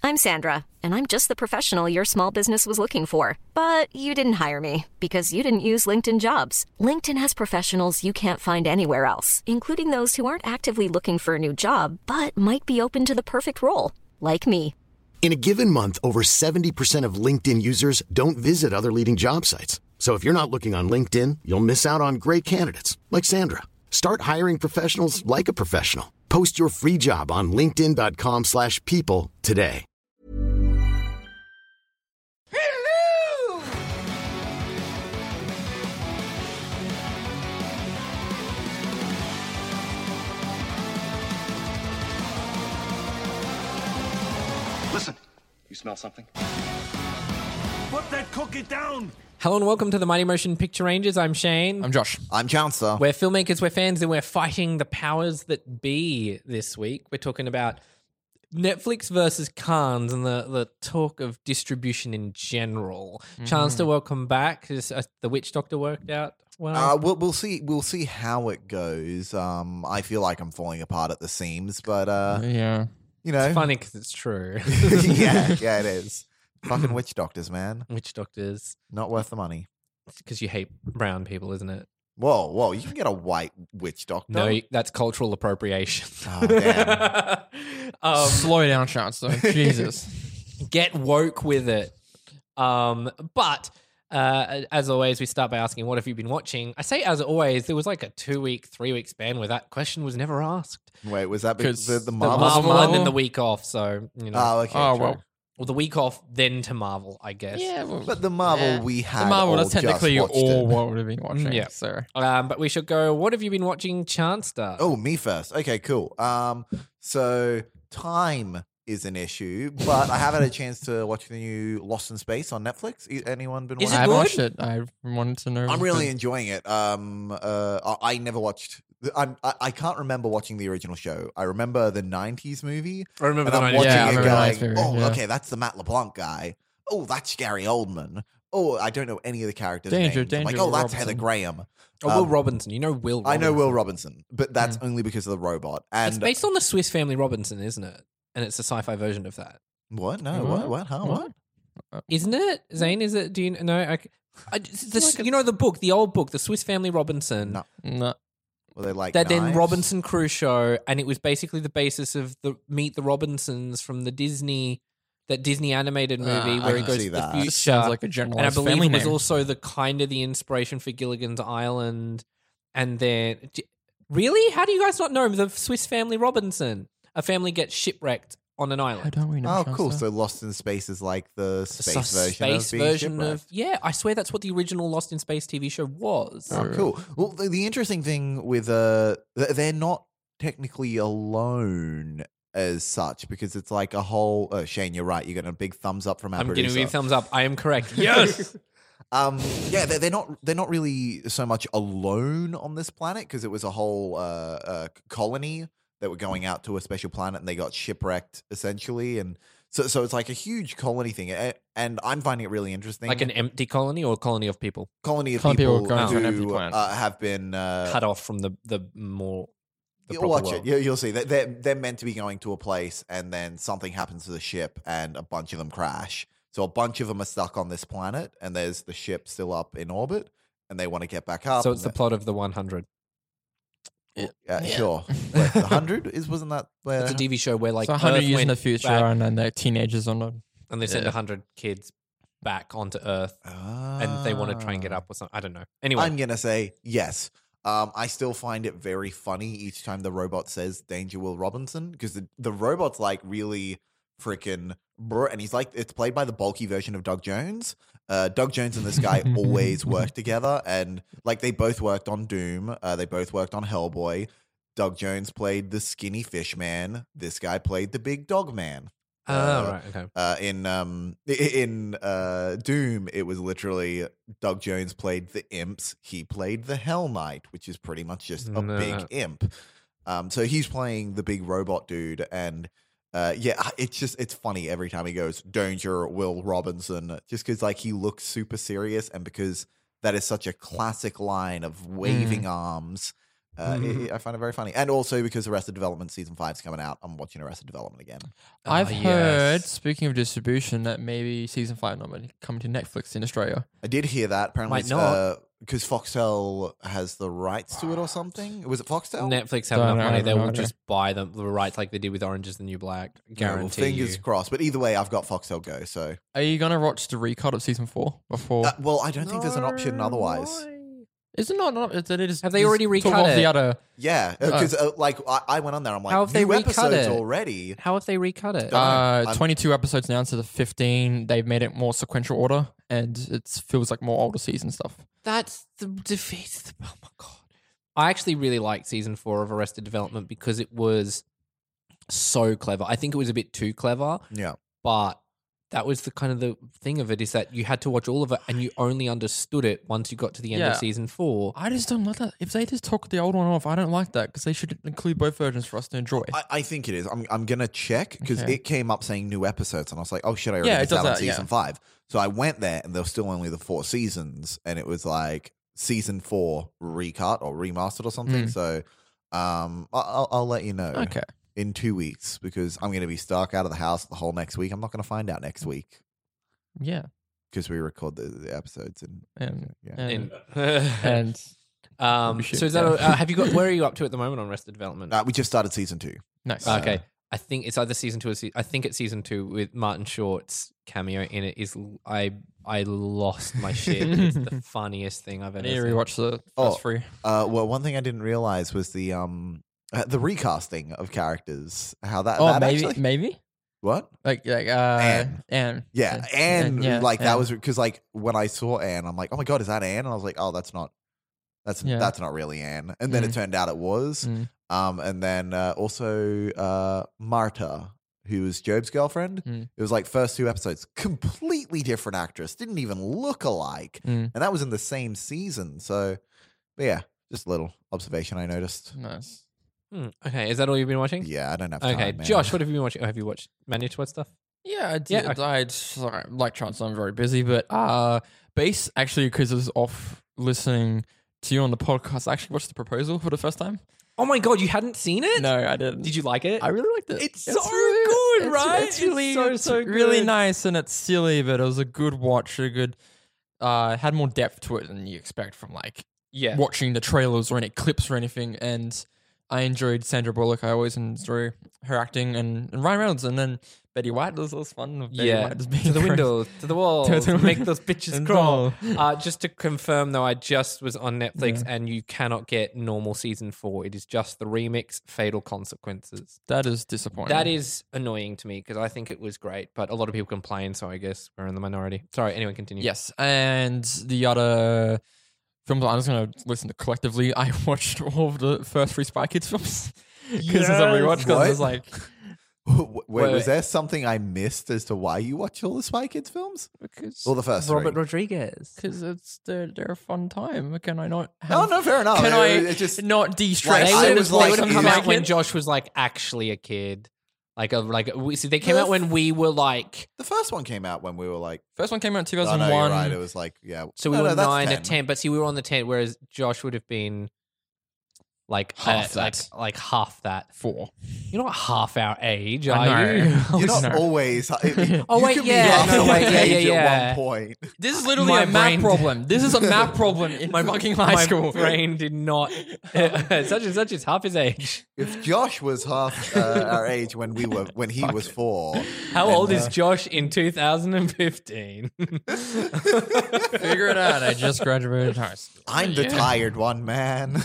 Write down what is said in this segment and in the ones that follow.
I'm Sandra, and I'm just the professional your small business was looking for. But you didn't hire me because you didn't use LinkedIn Jobs. LinkedIn has professionals you can't find anywhere else, including those who aren't actively looking for a new job, but might be open to the perfect role, like me. In a given month, over 70% of LinkedIn users don't visit other leading job sites. So if you're not looking on LinkedIn, you'll miss out on great candidates like Sandra. Start hiring professionals like a professional. Post your free job on linkedin.com/people today. Hello! Listen, you smell something? Put that cookie down! Hello and welcome to the Mighty Motion Picture Rangers. I'm Shane. I'm Josh. I'm Chancellor. We're filmmakers, we're fans, and we're fighting the powers that be this week. We're talking about Netflix versus Cannes and the talk of distribution in general. Chancellor, welcome back. Is, the Witch Doctor worked out well? We'll see. We'll see how it goes. I feel like I'm falling apart at the seams, but Yeah. you know, It's funny because it's true. yeah, it is. Fucking witch doctors, man. Witch Doctors, Not worth the money. because you hate brown people, isn't it? Whoa, you can get a white witch doctor. No, that's cultural appropriation. Oh, damn. Slow down, Chancellor. Jesus. Get woke with it. But as always, we start by asking, what have you been watching? I say as always, there was like a 2-week, 3-week span where that question was never asked. Wait, was that because Because the The Marvel? Marvel and then the week off. So, you know. Oh, okay. Oh, true. well. Well, the week off, then to Marvel, I guess. Yeah. Well, But the Marvel yeah. we had. The Marvel, all that's technically just watched all it. what would have been watching. Yeah. So. But we should go, what have you been watching, Chancellor? Oh, me first. Okay, cool. So time is an issue, but I haven't had a chance to watch the new Lost in Space on Netflix. Anyone been Is watching? it I haven't good? watched it. I wanted to know. I'm really but- enjoying it. I never watched. I can't remember watching the original show. I remember the '90s movie. I remember and the I'm 90s. watching Yeah, I it remember the going, 90s movie, oh, yeah. okay, that's the Matt LeBlanc guy. Oh, that's Gary Oldman. Oh, I don't know any of the characters' Danger, names. I'm like, Danger, oh, that's Robinson. Heather Graham. Oh, Will Robinson. You know Will Robinson. I know Will Robinson, but that's only because of the robot. And It's based on the Swiss Family Robinson, isn't it? And it's a sci-fi version of that. what? No, What? what? Huh? What? Isn't it? Zane, is it? Do you know? You know the book, the old book, the Swiss Family Robinson. No. No. Were they like That then knives? Robinson Crusoe, and it was basically the basis of the Meet the Robinsons from the Disney animated movie I where can it goes see to the that. future. Just sounds like a and I generalized believe family it was name. also the kind of the inspiration for Gilligan's Island. And then, really, how do you guys not know the Swiss Family Robinson? A family gets shipwrecked on an island. How don't we know? Oh, cool. Chancellor? So Lost in Space is like the space version Space of being version shipwrecked. of I swear that's what the original Lost in Space TV show was. Oh, cool. Well, the interesting thing with they're not technically alone as such because it's like a whole. Shane, you're right. You're getting a big thumbs up from our I'm producer. giving you a thumbs up. I am correct. Yes. Yeah, they're not really so much alone on this planet because it was a whole colony that were going out to a special planet and they got shipwrecked essentially, and so it's like a huge colony thing, and I'm finding it really interesting. Like an empty colony or a colony of people colony of Colony of people people going to an empty who planet. have been cut off from the more. The You'll proper watch world. it. You'll see. They're meant to be going to a place, and then something happens to the ship, and a bunch of them crash. So a bunch of them are stuck on this planet, and there's the ship still up in orbit, and they want to get back up. So it's the and plot of the 100. sure. Wait, the 100 wasn't that where? It's a TV show where like So 100 Earth years in went the future, back, and then they're teenagers on them. and they send Yeah. 100 kids back onto Earth, and they want to try and get up or something. I don't know. Anyway, I'm gonna say yes. I still find it very funny each time the robot says "Danger, Will Robinson" because the robot's like really freaking and he's like it's played by the bulky version of Doug Jones. Doug Jones and this guy always work together, and like they both worked on Doom. They both worked on Hellboy. Doug Jones played the skinny fish man. This guy played the big dog man. right, okay. In Doom, it was literally Doug Jones played the imps. He played the Hell Knight, which is pretty much just a big imp. So he's playing the big robot dude, and it's funny every time he goes Danger, Will Robinson, just because like he looks super serious, and because that is such a classic line of waving arms. I find it very funny. And also because Arrested Development Season 5 is coming out, I'm watching Arrested Development again. I've yes. heard, speaking of distribution, that maybe season 5 not really coming to Netflix in Australia. I did hear that. Apparently, Might not. because Foxtel has the rights to it or something. Was it Foxtel? Netflix have Don't enough know, I money; have they no will idea. just buy the rights like they did with Orange Is the New Black. Yeah, well, Guarantee fingers you. crossed. But either way, I've got Foxtel Go. So, Are you going to watch the recut of season 4 before? well, I don't think there's an option otherwise. Is it not? Is it just, Have they already took recut off it? the other? Yeah, because I went on there. I'm like, How have they new recut episodes it? already. How have they recut it? I'm- 22 episodes now instead of 15. They've made it more sequential order, and it feels like more older season stuff. That's the defeat. Oh my god! I actually really liked season 4 of Arrested Development because it was so clever. I think it was a bit too clever, Yeah. but that was the kind of the thing of it is that you had to watch all of it and you only understood it once you got to the end of Yeah. season 4. I just don't like that. If they just took the old one off, I don't like that because they should include both versions for us to enjoy. I think it is. I'm gonna check because Okay. it came up saying new episodes, and I was like, oh shit, I already Yeah, it missed does out on that, yeah. season 5. So I went there, and there was still only the 4 seasons, and it was like season 4 recut or remastered or something. So, I'll let you know. Okay. In 2 weeks because I'm gonna be stuck out of the house the whole next week. I'm not gonna find out next week Yeah. because we record the episodes and yeah. And So shit, is that yeah. have you got? Where are you up to at the moment on Arrested Development? We just started season 2. nice. Okay, I think it's either season 2 or I think it's season 2 with Martin Short's cameo in it. Is I lost my shit. It's the funniest thing I've I ever need to seen. rewatch the Oh. first 3. Well, one thing I didn't realize was the recasting of characters. How that? Oh, that maybe, actually- maybe what? Anne. Yeah, Anne. Yeah, Like that Anne. was because like when I saw Anne, I'm like, oh my god, is that Anne? And I was like, oh, that's not really Anne. And then it turned out it was. Mm. And then also Marta, who was Job's girlfriend. Mm. It was like first 2 episodes, completely different actress, didn't even look alike, Mm. and that was in the same season. So, but yeah, just a little observation I noticed. Nice. Okay, is that all you've been watching? Yeah, I don't have time. Okay, man. Josh, what have you been watching? Have you watched Managed What stuff? Yeah, I did. Yeah, okay. Sorry, like chance I'm very busy, but Base actually because I was off listening to you on the podcast. I actually watched The Proposal for the first time. Oh my god, you hadn't seen it? No, I didn't. Did you like it? I really liked it. It's so good, right? It's really, It's so really good. nice, and it's silly, but it was a good watch. A good, had more depth to it than you expect from like Yeah. watching the trailers or any clips or anything. And I enjoyed Sandra Bullock. I always enjoy her acting, and Ryan Reynolds, and then Betty White was fun. Betty Yeah, White just being to the crazy. windows, to the walls, To the- make those bitches And crawl. all. Just to confirm, though, I just was on Netflix, Yeah. and you cannot get normal season 4. It is just the remix, Fatal Consequences. That is disappointing. That is annoying to me because I think it was great, but a lot of people complain, so I guess we're in the minority. Sorry, anyway, continue. Yes, and the other films I'm just going to listen to collectively. I watched all of the first 3 Spy Kids films because it's a rewatch. Because I was like, Wait, was there something I missed as to why you watch all the Spy Kids films? because Well, the first Robert 3. Rodriguez. it's they're a fun time. Can I not? No, Have, no, fair enough. Can I It just not de-stress? They I would was have like, come is- out when Josh was like actually a kid. See, they came out when we were like, the first one came out when we were like, First one came out in oh, 2001. no, you're right. It was like, yeah. so we No, were no, that's 9 or 10. 10, but see, we were on the 10, whereas Josh would have been like Half that. like half that. 4. You're not half our age, I are know. you? You're not No. always. Oh, You wait, can be yeah, half no, your wait, yeah, age yeah, at yeah. one point. This is literally My a math brain- problem. This is a math problem in my fucking high My school. brain did not. Such and such is half his age. If Josh was half our age when he was 4, How old is Josh in 2015? Figure it out. I just graduated high school. I'm the tired one, man.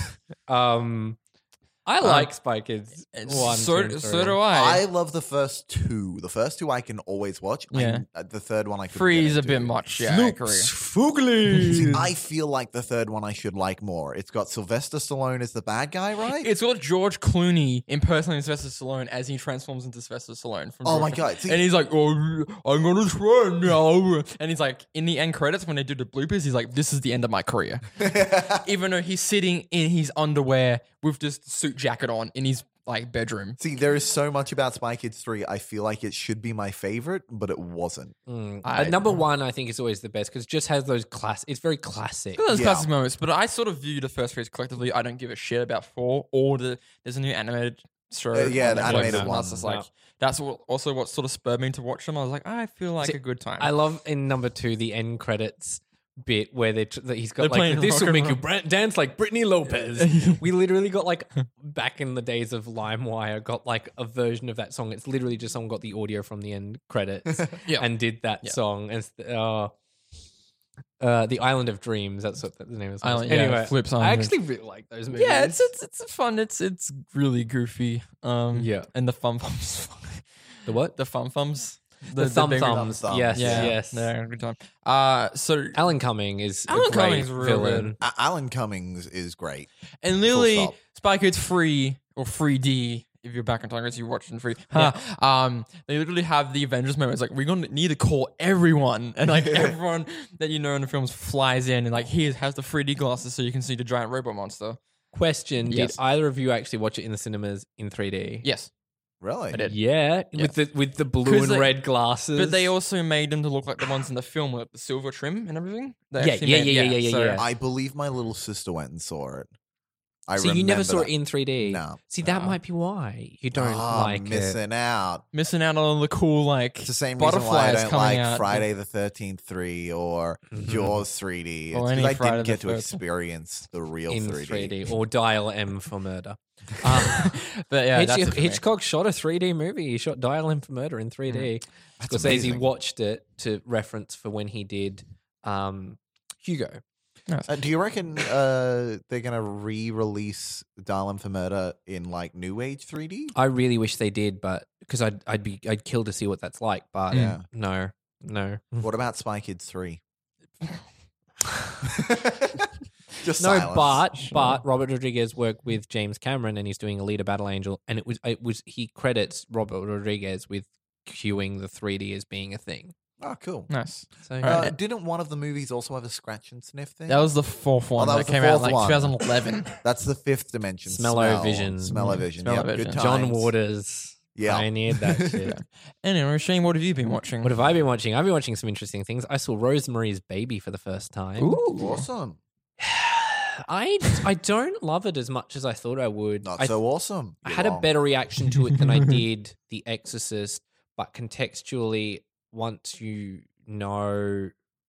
I like Spy Kids 1, 2, and 3. So do I. I love the first 2. The first 2 I can always watch. Yeah. The third one I could. 3 is a bit much. Yeah, I agree. Foogly. I feel like the third one I should like more. It's got Sylvester Stallone as the bad guy, right? It's got George Clooney impersonating Sylvester Stallone as he transforms into Sylvester Stallone. From Oh my George- God, see- and he's like, "Oh, I'm gonna try now." And he's like, in the end credits when they do the bloopers, he's like, "This is the end of my career." Even though he's sitting in his underwear with this suit jacket on in his like bedroom. See, there is so much about Spy Kids 3. I feel like it should be my favorite, but it wasn't. Number one, I think, is always the best because it just has those it's very classic. Those Yeah. classic moments, but I sort of view the first three collectively. I don't give a shit about 4 or there's a new animated show. Yeah, on the Netflix, animated and one. that's just like that's also what sort of spurred me to watch them. I was like, I feel like a good time. I love in number 2 the end credits bit where that he's got They're playing like this will rock make and you dance like Britney Lopez. We literally got like back in the days of LimeWire got like a version of that song. It's literally just someone got the audio from the end credits Yeah. and did that song. And the Island of Dreams. That's what the name is. Island, yeah, Anyway, Flips I Island. actually really like those movies. yeah, it's fun. It's really goofy. Yeah. and the fum fums. The what? The fum fums. The thumb baby- thumbs. thumbs. Yes, Yeah, yes. yeah, good time. So Alan Cumming is Alan a great Cumming's real villain. good. Alan Cummings is great. and literally, stop. Spy Kids 3 or 3D. If you're back in time, you watched in 3. They literally have the Avengers moment. It's like we're gonna need to call everyone, and like everyone that you know in the films flies in, and like has the 3D glasses so you can see the giant robot monster. Question: Yes. Did either of you actually watch it in the cinemas in 3D? Yes, Really? I did. Yeah, Yeah. with the blue 'Cause and they- red glasses. but they also made them to look like the ones in the film with the silver trim and everything. They Yeah, actually yeah, made- yeah, yeah, so- yeah. I believe my little sister went and saw it. I so you never remember saw that. it in 3D. No. See, that might be why you don't like it. missing out. Missing out on the cool like It's the same reason why I butterflies don't coming like out. Friday the 13th 3 or Jaws 3D. It's Or 'cause any I Friday didn't the get to 13th. experience the real In 3D. 3D or Dial M for Murder. But yeah, that's it for me. Hitchcock shot a 3D movie. He shot Dial M for Murder in 3D. Scorsese amazing. watched it to reference for when he did Hugo. Do you reckon they're gonna re-release Dial M for Murder in like New Age 3D? I really wish they did, but because I'd kill to see what that's like. But Yeah. no. What about Spy Kids 3? Just No, silence. but Robert Rodriguez worked with James Cameron and he's doing Alita Battle Angel, and it was he credits Robert Rodriguez with cueing the 3D as being a thing. Oh, cool. Nice. So Alright. Didn't one of the movies also have a scratch and sniff thing? That was the fourth one that that, was the came out fourth like one. 2011. That's the fifth dimension. Smell-o-vision. Smell-o-vision. Yeah, Smell-o-vision. good John times. Waters Yeah. pioneered that shit. Anyway, Shane, what have you been watching? What have I been watching? I've been watching some interesting things. I saw Rosemary's Baby for the first time. Ooh. Awesome. I don't love it as much as I thought I would. Not I so awesome. I You're had a wrong. better reaction to it than I did The Exorcist, but contextually, once you know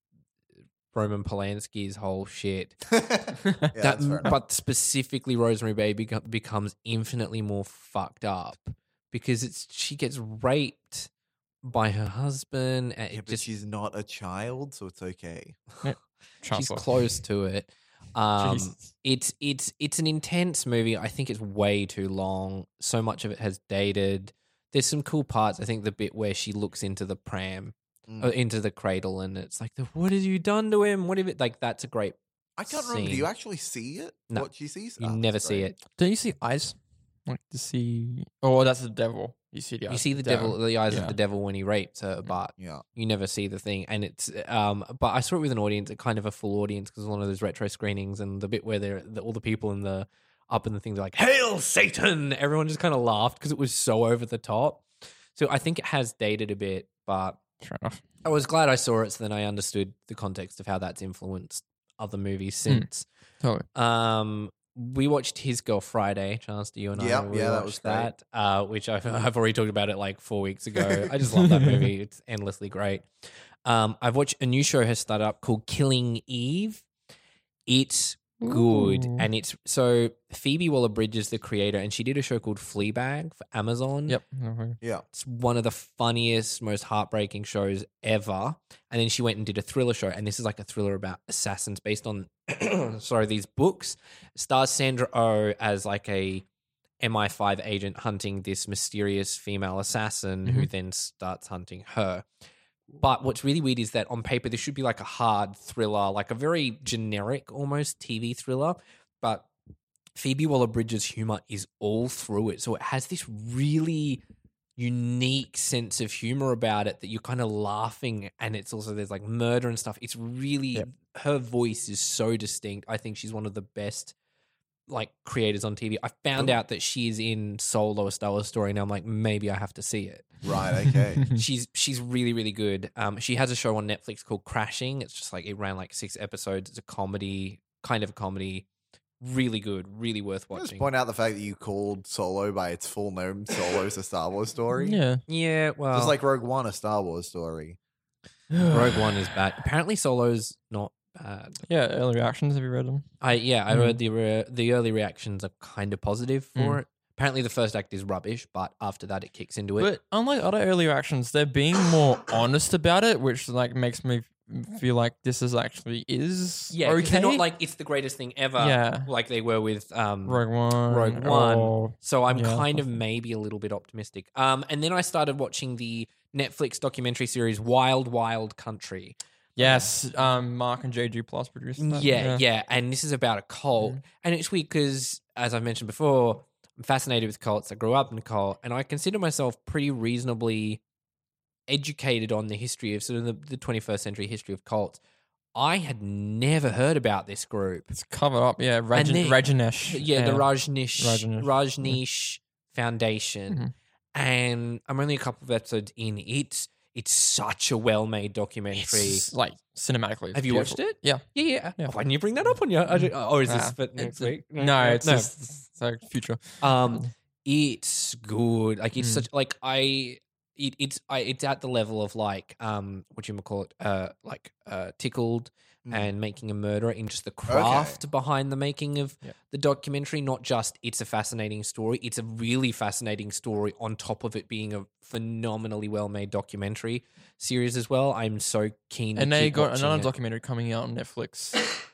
Roman Polanski's whole shit, Yeah, that, that's fair enough. but specifically Rosemary Baby becomes infinitely more fucked up because she gets raped by her husband. And Yeah, it but just she's not a child, so it's okay. she's Chancellor. close to it. Jesus. It's an intense movie. I think it's way too long. So much of it has dated. There's some cool parts. I think the bit where she looks into the pram, into the cradle, and it's like, "What have you done to him? What have it?" Like that's a great. I can't remember. Do scene. you actually see it? No. What she sees? You Oh, never that's see great. it. Don't you see eyes? Like to see? Oh, that's the devil. You see the eyes. You see the of devil, the eyes Yeah. of the devil when he rapes her, but Yeah. you never see the thing. And it's, but I saw it with an audience, a kind of a full audience, because one of those retro screenings, and the bit where all the people in the up in the things are like, "Hail Satan!" Everyone just kind of laughed because it was so over the top. So I think it has dated a bit, but Fair enough. I was glad I saw it, so then I understood the context of how that's influenced other movies since. Totally. We watched His Girl Friday, Chance, you and Yeah, I. We yeah, that watched was great. that, which I've already talked about it like 4 weeks ago. I just love that movie. It's endlessly great. I've watched a new show has started up called Killing Eve. It's good. Ooh. And it's so Phoebe Waller-Bridge is the creator, and she did a show called Fleabag for Amazon. Yep. Yeah. It's one of the funniest, most heartbreaking shows ever. And then she went and did a thriller show. And this is like a thriller about assassins based on, these books. Stars Sandra Oh as like a MI5 agent hunting this mysterious female assassin who then starts hunting her. But what's really weird is that on paper, this should be like a hard thriller, like a very generic almost TV thriller. But Phoebe Waller-Bridge's humor is all through it. So it has this really unique sense of humor about it that you're kind of laughing, and it's also there's like murder and stuff. It's really her voice is so distinct. I think she's one of the best like creators on TV. I found out that she's in Solo: A Star Wars Story, and I'm like, maybe I have to see it. Right. Okay. She's really, really good. She has a show on Netflix called Crashing. It's just like it ran like 6 episodes. It's a comedy, kind of a comedy. Really good, really worth Just watching. point out the fact that you called Solo by its full name, Solo's a Star Wars story. Yeah. Yeah, well, Just like Rogue One, a Star Wars story. Rogue One is bad. Apparently, Solo's not bad. Yeah, early reactions. Have you read them? I heard the early reactions are kind of positive for it. Apparently, the first act is rubbish, but after that, it kicks into it. But unlike other early reactions, they're being more honest about it, which like makes me feel like this is actually is Yeah, 'cause okay. they're not like it's the greatest thing ever. Yeah. Like they were with Rogue One. Rogue One. or- So I'm Yeah. kind of maybe a little bit optimistic. And then I started watching the Netflix documentary series Wild Wild Country. Yes, Mark and JG Plus produced that. Yeah. And this is about a cult. And it's weird because, as I've mentioned before, I'm fascinated with cults. I grew up in a cult, and I consider myself pretty reasonably educated on the history of sort of the 21st century history of cults. I had never heard about this group. It's covered up. Yeah, And then- Rajneesh. Yeah, the Rajneesh Rajneesh. Foundation. Mm-hmm. And I'm only a couple of episodes in. It's such a well-made documentary. It's like cinematically. it's Have you watched beautiful. it? Yeah. Yeah. Yeah. Why didn't you bring that up on your? Or is this for next week? No, it's just it's like future. It's good. Like it's such like it's at the level of like what you call it Tickled and Making a Murderer in just the craft behind the making of the documentary. Not just it's a fascinating story. It's a really fascinating story on top of it being a phenomenally well made documentary series as well. I'm so keen. And to they keep got watching another it. documentary coming out on Netflix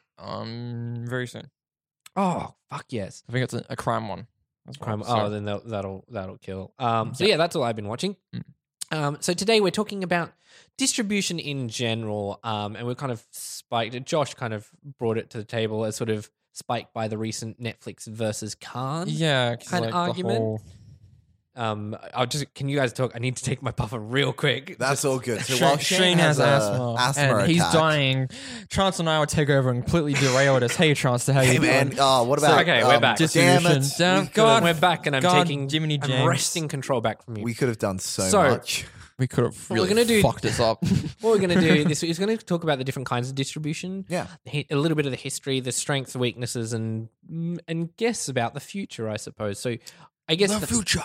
very soon. Oh fuck yes. I think it's a crime one. as well, Crime. so- Oh, then that'll kill. So yeah, that's all I've been watching. So today we're talking about distribution in general, and we're kind of spiked. Josh kind of brought it to the table as sort of spiked by the recent Netflix versus Cannes. Yeah, 'cause, kind of like, the argument. whole- Can you guys talk? I need to take my puffer real quick. That's all good. So Shane, while Shane has a asthma, and he's attack- dying. Chance and I will take over and completely derail this. Hey, Chance, how Hey you man, doing? what about? okay, we're back. Damn it! Distribution. Damn, We could've- God. We're back, and I'm God, taking. Jiminy I'm James. wresting control back from you. We could have done so So- much. We could have we're really gonna do- fucked this up. What we're going to do this is going to talk about the different kinds of distribution. Yeah. A little bit of the history, the strengths, weaknesses, and guess about the future, I suppose. So, I guess the future.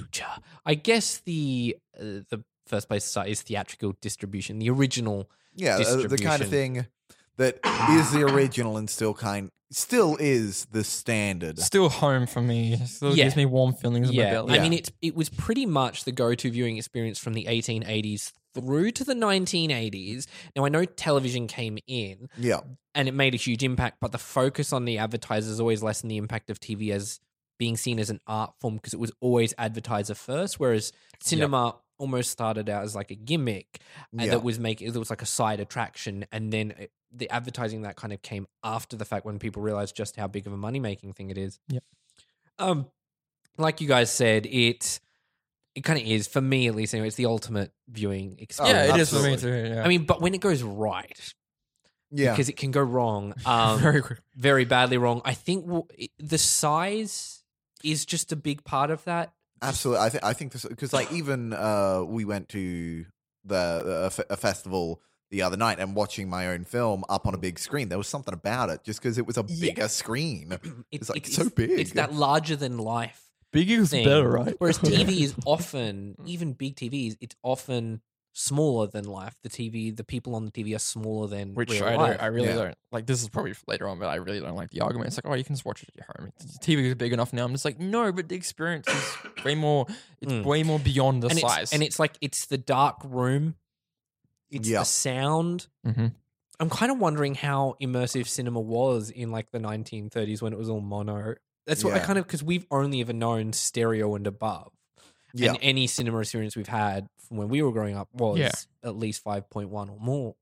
I guess the first place to start is theatrical distribution, the original. Yeah, the kind of distribution. thing that is the original and still is the standard. Still home for me. Still Yeah. gives me warm feelings in my Yeah, belly. I mean it was pretty much the go-to viewing experience from the 1880s through to the 1980s. Now I know television came in, Yeah, and it made a huge impact, but the focus on the advertisers always lessened the impact of TV as being seen as an art form because it was always advertiser first, whereas cinema almost started out as like a gimmick Yeah. that was it was like a side attraction, and then the advertising that kind of came after the fact when people realized just how big of a money making thing it is. Yep. Like you guys said, it kind of is for me at least. Anyway, it's the ultimate viewing experience. yeah, it is for me absolutely. too. Yeah. I mean, but when it goes right, yeah. because it can go wrong. very quick. Very badly wrong. I think the size is just a big part of that. Absolutely, I think this because like even we went to a festival the other night and watching my own film up on a big screen. There was something about it just because it was a bigger screen. It's like so big. It's that larger than life Big is thing. better, right? Whereas TV is often, even big TVs, it's often smaller than life. The people on the TV are smaller than Which real I life. really Yeah. don't like. This is probably for later on, but I really don't like the argument. It's like, oh, you can just watch it at your home. TV is big enough now. I'm just like, no, but the experience is way more. It's way more beyond the and size. it's like it's the dark room. It's Yeah. the sound. Mhm. I'm kind of wondering how immersive cinema was in like the 1930s when it was all mono. That's what I Yeah. kind of because we've only ever known stereo and above. Yeah. And any cinema experience we've had from when we were growing up was Yeah. at least 5.1 or more.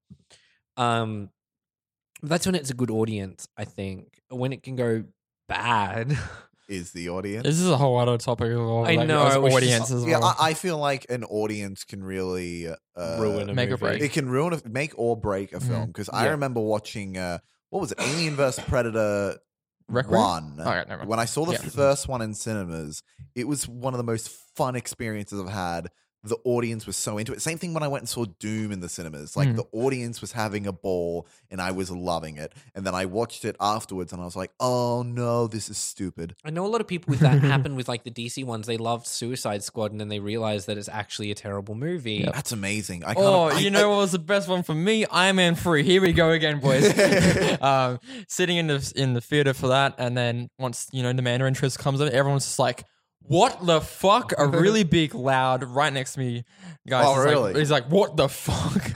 That's when it's a good audience, I think. When it can go bad. is the audience. This is a whole other topic of I like, know, as I wish- audience as Yeah, well. I feel like an audience can really Ruin a Make or movie. break. It can make or break a film because I Yeah. remember watching what was it, Alien vs Predator Requiem? one. Okay, never mind. When I saw the Yeah. first one in cinemas, it was one of the most fun experiences I've had. The audience was so into it. Same thing when I went and saw Doom in the cinemas. Like the audience was having a ball and I was loving it. And then I watched it afterwards and I was like, oh no, this is stupid. I know a lot of people with that happen with like the DC ones. They loved Suicide Squad and then they realized that it's actually a terrible movie. That's amazing. I You know what was the best one for me? Iron Man 3. Here we go again, boys. Sitting in the theater for that, and then once the Mandarin interest comes in, everyone's just like, "What the fuck?" A really big, loud, right next to me, guys. Oh, is really? He's like, "What the fuck?"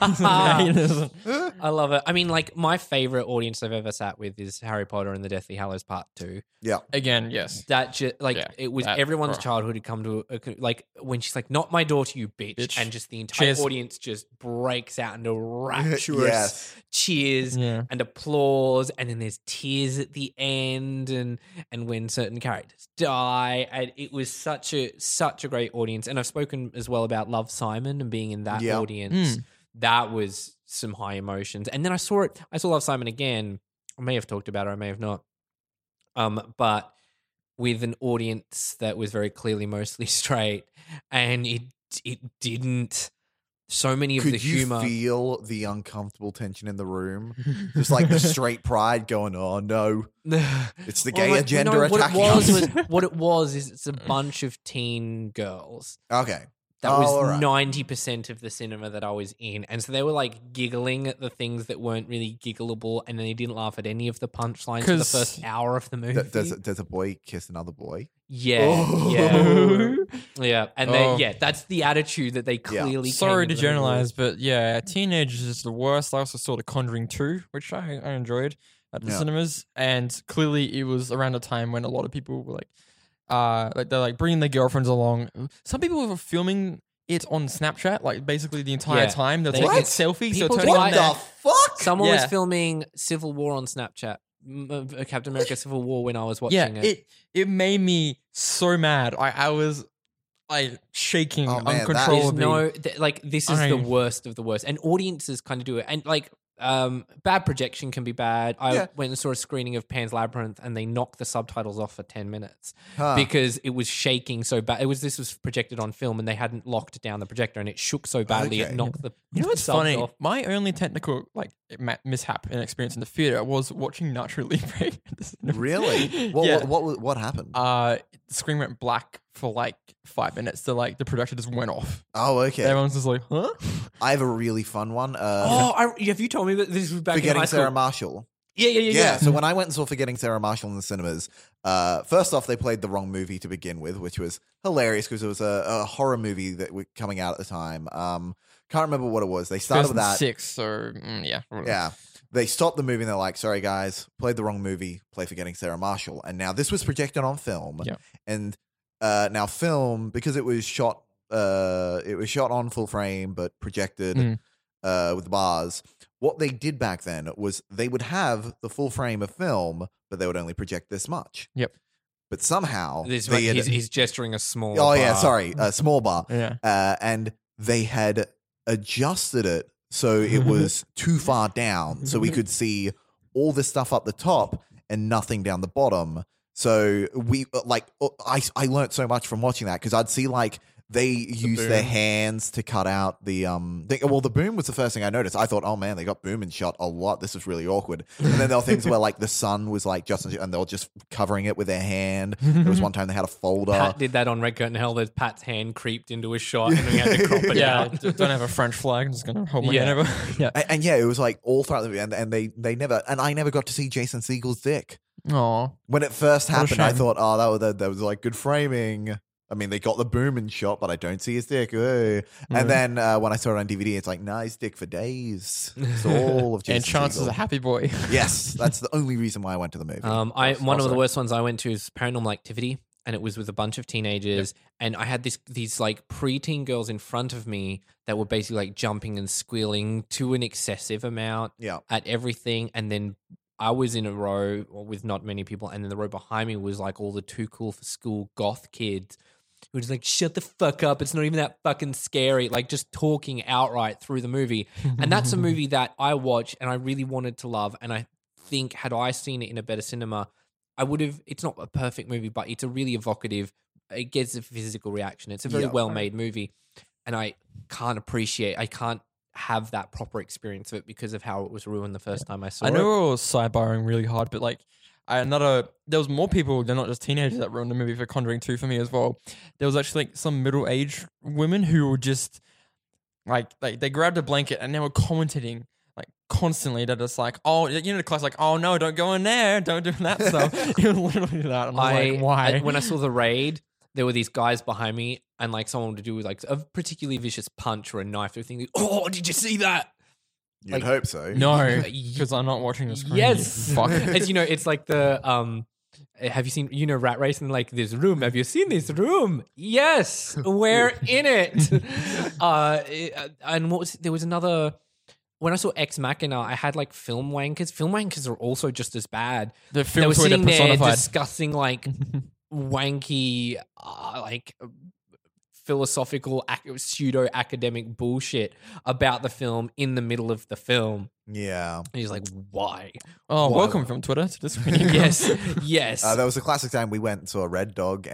I love it. I mean, like my favorite audience I've ever sat with is Harry Potter and the Deathly Hallows Part 2. Yeah. Again, yes. That just like Yeah, it was that- everyone's oh. childhood had come to like when she's like, "Not my daughter, you bitch," and just the entire Cheers. audience just breaks out into rapturous Yes. cheers Yeah. and applause, and then there's tears at the end, and when certain characters die, and it was such a great audience. And I've spoken as well about Love, Simon, and being in that Yeah. audience. That was some high emotions. And then I saw Love, Simon again. I may have talked about it, I may have not. But with an audience that was very clearly mostly straight, and it didn't. So many of the Could you humor. feel the uncomfortable tension in the room? Just like the straight pride going, oh no, it's the gay agenda attacking us. What it was is it's a bunch of teen girls. Okay. That Oh, was all right. 90% of the cinema that I was in. And so they were like giggling at the things that weren't really giggleable, and then they didn't laugh at any of the punchlines for the 'Cause- first hour of the movie. Does a boy kiss another boy? Yeah, Oh. yeah. And that's the attitude that they clearly Sorry came to into the movie generalize, with. but yeah, Teenagers is the worst. I also saw The Conjuring 2, which I enjoyed at the Yeah. cinemas, and clearly it was around a time when a lot of people were they're like bringing their girlfriends along. Some people were filming it on Snapchat, like basically the entire Yeah. time. They're They- taking What? selfies. So People turning do on that. their- The fuck? Someone was Yeah. filming Civil War on Snapchat, Captain America Civil War, when I was watching it. it made me so mad. I was like shaking Oh, man, that is uncontrollably. This is the worst of the worst, and audiences kind of do it. And like, bad projection can be bad. I Yeah. went and saw a screening of Pan's Labyrinth, and they knocked the subtitles off for 10 minutes Huh. because it was shaking so bad. This was projected on film, and they hadn't locked down the projector, and it shook so badly Okay. it knocked the. You know what's subs funny? off. My only technical mishap and experience in the theater was watching Nacho Libre. at the cinema. Really? Yeah. What happened? The screen went black for like 5 minutes. So like the projector just went off. Oh, okay. Everyone's just like, huh? I have a really fun one. Have you told me that this was back in high Forgetting school? Sarah Marshall. Yeah. So when I went and saw Forgetting Sarah Marshall in the cinemas, first off, they played the wrong movie to begin with, which was hilarious because it was a horror movie that was coming out at the time. Can't remember what it was. They started with that. 2006, so yeah. Yeah. They stopped the movie and they're like, sorry guys, played the wrong movie, play Forgetting Sarah Marshall. And now this was projected on film. Yeah. And now film, because it was shot on full frame but projected with the bars. What they did back then was they would have the full frame of film, but they would only project this much. Yep. But somehow This, he's gesturing a small. Oh yeah, bar. sorry, a small bar. Yeah. And they had adjusted it so it was too far down, so we could see all this stuff up the top and nothing down the bottom. So we I learned so much from watching that because I'd see like they use their hands to cut out the the boom was the first thing I noticed. I thought, oh man, they got boom in shot a lot. This is really awkward. And then there were things where like the sun was like just and they were just covering it with their hand. There was one time they had a folder. Pat did that on Red Curtain Hell. That Pat's hand creeped into a shot, and we had to crop it Yeah, out. don't have a French flag. I'm just gonna hold my Yeah. hand over. Yeah. And yeah, it was like all throughout the movie, and they never, and I never got to see Jason Segel's dick. Aw. When it first What a happened, I shame. thought, oh, that was like good framing. I mean, they got the booming shot, but I don't see his dick. And then when I saw it on DVD, it's like, nice dick for days. It's all of Jason And Chance is Segel. a happy boy. Yes, that's the only reason why I went to the movie. One of the Also- worst ones I went to is Paranormal Activity, and it was with a bunch of teenagers, and I had these like preteen girls in front of me that were basically like jumping and squealing to an excessive amount Yeah. at everything, and then I was in a row with not many people, and then the row behind me was like all the too cool for school goth kids who were just like, shut the fuck up, it's not even that fucking scary, like just talking outright through the movie. And that's a movie that I watched and I really wanted to love, and I think had I seen it in a better cinema, I would have. It's not a perfect movie, but it's a really evocative. It gets a physical reaction. It's a very well made movie, and I can't have that proper experience of it because of how it was ruined the first time I saw it. I know we're all sidebarring really hard, but like there was more people, they're not just teenagers, that ruined the movie for Conjuring 2 for me as well. There was actually like some middle-aged women who were just like they grabbed a blanket and they were commenting like constantly that it's like, oh, you know, the class like, oh no, don't go in there, don't do that stuff. It was literally that. And I was like, why? When I saw The Raid, there were these guys behind me and like someone to do with like a particularly vicious punch or a knife. They're thinking, oh, did you see that? You'd Like, hope so. No, because I'm not watching the screen. Yes. You fuck. As you know, it's like the have you seen, you know, Rat Race and like this room? Have you seen this room? Yes, we're in it. And there was another. When I saw Ex Machina, I had like film wankers. Film wankers are also just as bad. The They were films where they're sitting there personified. discussing like wanky, like philosophical, pseudo academic bullshit about the film in the middle of the film. Yeah. And he's like, why? Oh, Why? welcome from Twitter to this. yes. There was a classic time we went and saw Red Dog,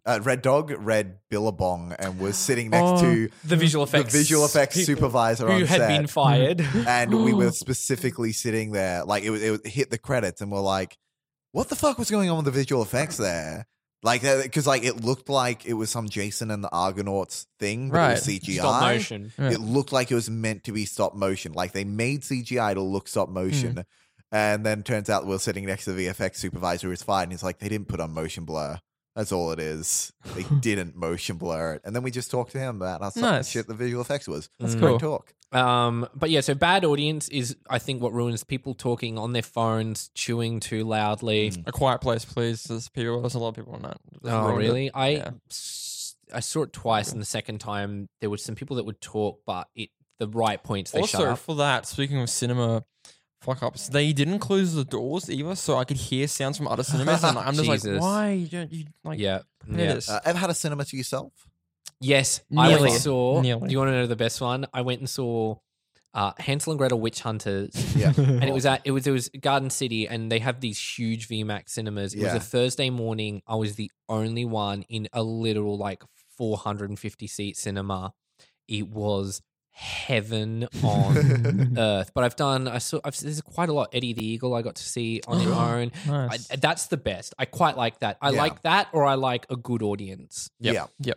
Red Billabong, and was sitting next to the visual effects supervisor who on had set. been fired. And we were specifically sitting there, like it hit the credits, and we're like, "What the fuck was going on with the visual effects there?" Like, because like it looked like it was some Jason and the Argonauts thing, but it was CGI. Stop motion. It looked like it was meant to be stop motion. Like they made CGI to look stop motion, and then turns out we're sitting next to the VFX supervisor who's fine. He's like, they didn't put on motion blur. That's all it is. They didn't motion blur it. And then we just talked to him about how Nice. shit the visual effects was. That's Great cool. talk. But yeah, so bad audience is, I think, what ruins people talking on their phones, chewing too loudly. A Quiet Place, please. There's a lot of people on that. Oh, Ruined it. really? Yeah. I saw it twice, and the second time there were some people that would talk, but the right points they shut Also, up. for that, speaking of cinema fuck ups, they didn't close the doors either, so I could hear sounds from other cinemas, and I'm just like, Jesus. why don't you like? Yeah, do yeah. this? Ever had a cinema to yourself? Yes, I went Nearly. and saw. Nearly. Do you want to know the best one? I went and saw Hansel and Gretel Witch Hunters. Yeah. And it was Garden City, and they have these huge VMAX cinemas. It was Yeah. a Thursday morning. I was the only one in a literal like 450 seat cinema. It was heaven on earth. But there's quite a lot. Eddie the Eagle I got to see on their own. Nice. That's the best. I quite like that. I Yeah. like that, or I like a good audience. Yeah. Yep.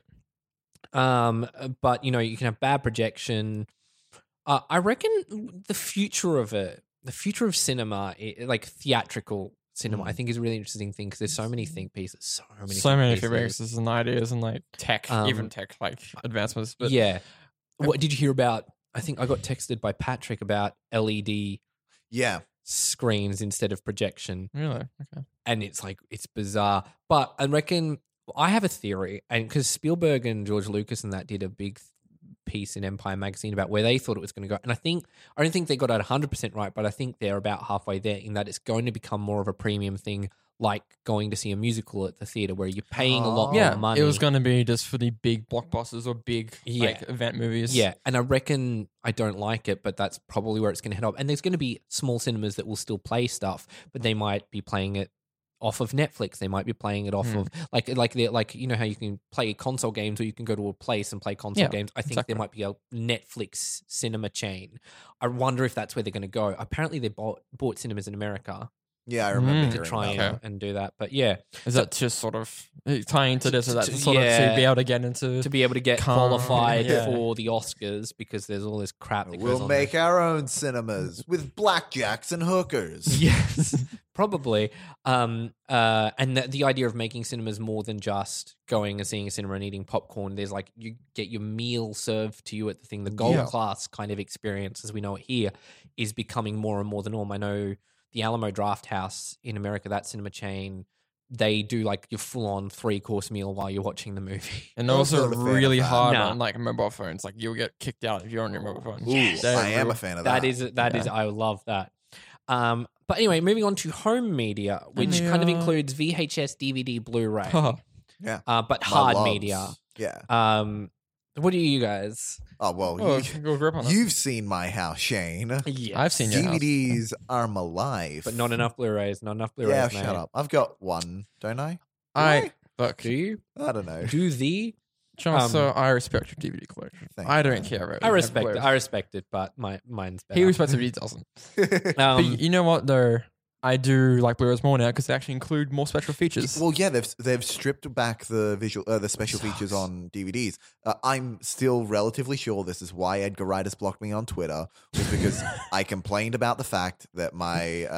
But you know, you can have bad projection. I reckon the future of cinema, like theatrical cinema, I think is a really interesting thing because there's so many think pieces, so many think pieces and ideas and like tech, even tech like advancements. But yeah. What did you hear about? I think I got texted by Patrick about LED Yeah. screens instead of projection, really, okay. and it's bizarre. But I reckon I have a theory, and because Spielberg and George Lucas and that did a big piece in Empire magazine about where they thought it was going to go, and I don't think they got it 100% right, but I think they're about halfway there in that it's going to become more of a premium thing, like going to see a musical at the theater where you're paying a lot Yeah, more money. it was going to be just for the big blockbusters or big like Yeah. event movies. Yeah, and I reckon I don't like it, but that's probably where it's going to head up. And there's going to be small cinemas that will still play stuff, but they might be playing it off of Netflix. They might be playing it off of like you know how you can play console games, or you can go to a place and play console Yeah, games. I think exactly. there might be a Netflix cinema chain. I wonder if that's where they're going to go. Apparently, they bought cinemas in America Yeah, I remember to hearing try about and do that. But yeah, Is that just sort of tying into this? Or that to- sort of yeah. to be able to get into to be able to get Cannes, qualified yeah. for the Oscars because there's all this crap that that. goes We'll on make there. our own cinemas with blackjacks and hookers. Yes, probably. And the idea of making cinemas more than just going and seeing a cinema and eating popcorn. There's like you get your meal served to you at the thing. The gold Yeah. class kind of experience, as we know it here, is becoming more and more the norm. I know the Alamo Draft House in America, that cinema chain, they do like your full on 3-course meal while you're watching the movie. and Also also not a fan really of that. hard Nah. on like mobile phones. Like you'll get kicked out if you're on your mobile phone. Ooh, I am a fan of that. That is, I love that. But anyway, moving on to home media, which kind of includes VHS, DVD, Blu-ray, Oh, Yeah. but My hard loves. media. Yeah. What do you guys? Oh well, Oh, go grip on it. you've seen my house, Shane. Yes. I've seen your house. DVDs are my life, but not enough Blu-rays. Not enough Blu-rays. Yeah, mate. shut up. I've got one, don't I? Look, Do you? I don't know. Do the? John, so I respect your DVD collection. Thank I you. don't care about it. I respect it. I respect it, but mine's better. He respects it, but he doesn't. Um, But you know what, though? I do like Blu-rays more now because they actually include more special features. Well, yeah, they've stripped back the special features on DVDs. I'm still relatively sure this is why Edgar Wright has blocked me on Twitter, was because I complained about the fact that my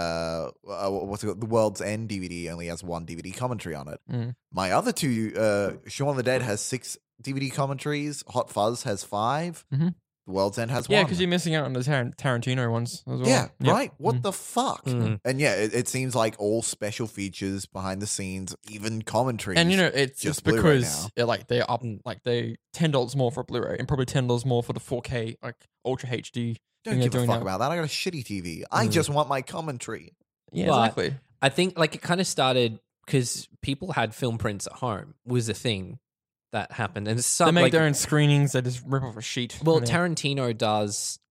the World's End DVD only has one DVD commentary on it. Mm. My other two, Shaun of the Dead has 6 DVD commentaries. Hot Fuzz has 5. Mhm. The World's End has Yeah, 1. because you're missing out on the Tarantino ones as well. Yeah, Yep. right. What the fuck? Mm. And yeah, it seems like all special features behind the scenes, even commentaries. And you know, it's just just Blu-ray because now. they're up, like they $10 more for a Blu-ray and probably $10 more for the 4K like Ultra HD. Don't thing give they're a doing fuck now. about that. I got a shitty TV. I just want my commentary. Yeah, But- exactly. I think like it kind of started because people had film prints at home was a thing that happened, and They some make like, their own screenings. They just rip off a sheet. well, and then- Tarantino does.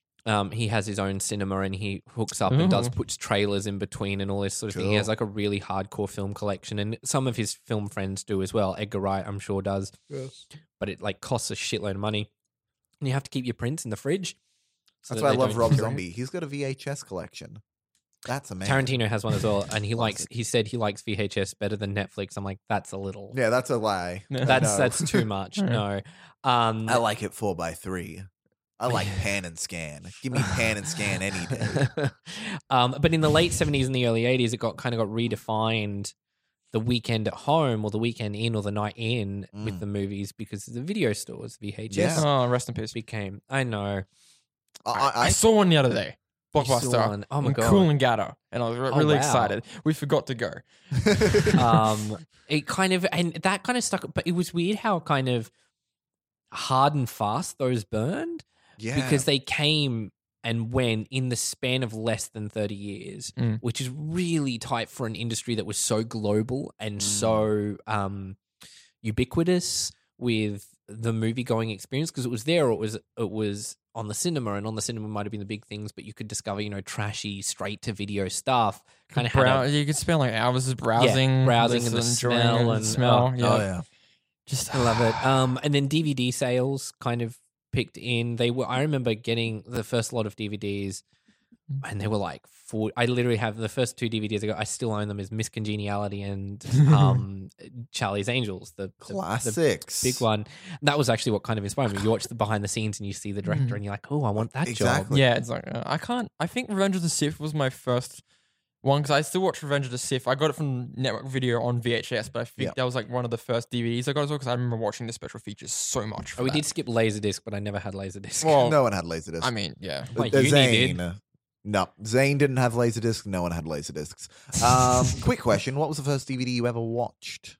He has his own cinema and he hooks up and does puts trailers in between and all this sort of thing. He Sure. has like a really hardcore film collection, and some of his film friends do as well. Edgar Wright, I'm sure, does. Yes. But it like costs a shitload of money, and you have to keep your prints in the fridge. so That's that why I they love don't Rob deteriorate. Zombie. He's got a VHS collection. That's amazing. Tarantino has one as well, and he Loves likes. it. He said he likes VHS better than Netflix. I'm like, that's a little. Yeah, that's a lie. That's No. too much. No. I like it 4:3. I like pan and scan. Give me pan and scan any day. But in the late 70s and the early 80s, it got redefined the weekend at home or the weekend in or the night in with the movies because the video stores, VHS Yeah. Oh, rest in peace. became. I know. I saw one the other day. You saw Blockbuster. one? Oh my in God. Coolangatta. And I was really wow. excited. We forgot to go. It kind of, and that kind of stuck, but it was weird how kind of hard and fast those burned yeah. because they came and went in the span of less than 30 years, which is really tight for an industry that was so global and so ubiquitous with the movie going experience because it was there or it was on the cinema, and on the cinema might have been the big things, but you could discover, trashy straight to video stuff. Kind of had a, You could spend like hours just browsing. browsing and the enjoying smell it, and- smell. oh, yeah. Oh, yeah. Just I love it. And then DVD sales kind of picked in. I remember getting the first lot of DVDs, and they were like I literally have the first 2 DVDs I got. I still own them as Miss Congeniality and Charlie's Angels, the Classics. big one. And that was actually what kind of inspired me. You watch the behind the scenes and you see the director, and you're like, oh, I want that job. Exactly. Yeah, it's like I think Revenge of the Sith was my first one because I still watch Revenge of the Sith. I got it from Network Video on VHS, but I think Yeah. that was like one of the first DVDs I got as well because I remember watching the special features so much. for Oh, we that. did skip Laserdisc, but I never had Laserdisc. Well, No one had Laserdisc. I mean, yeah. Like, The uni Zane. did. No, Zane didn't have Laserdisc. No one had Laserdiscs. Quick question. What was the first DVD you ever watched?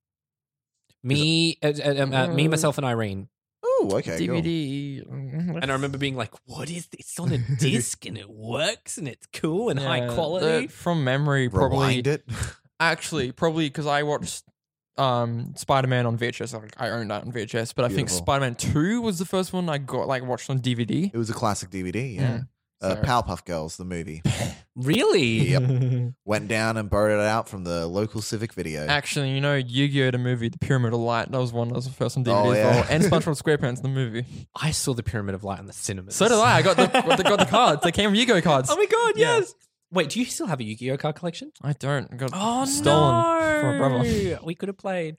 Me, myself, and Irene. Oh, okay. cool. DVD. And I remember being like, what is this? It's on a disc and it works and it's cool and high quality. From memory, probably. Rewind it. Actually, probably because I watched Spider-Man on VHS. Like, I owned that on VHS, but I think Beautiful. Spider-Man 2 was the first one I got watched on DVD. It was a classic DVD, yeah. So- Powerpuff Girls, the movie. Really? Yep. Went down and borrowed it out from the local civic video. Actually, Yu-Gi-Oh! The movie, The Pyramid of Light, that was the first on DVD Oh, as yeah. well. And SpongeBob SquarePants, the movie. I saw the Pyramid of Light in the cinemas. So did I. I got the cards. They came with Yu-Gi-Oh! cards. Oh my god, Yeah. yes. Wait, do you still have a Yu-Gi-Oh card collection? I don't. I got Oh stolen from my brother. We could have played.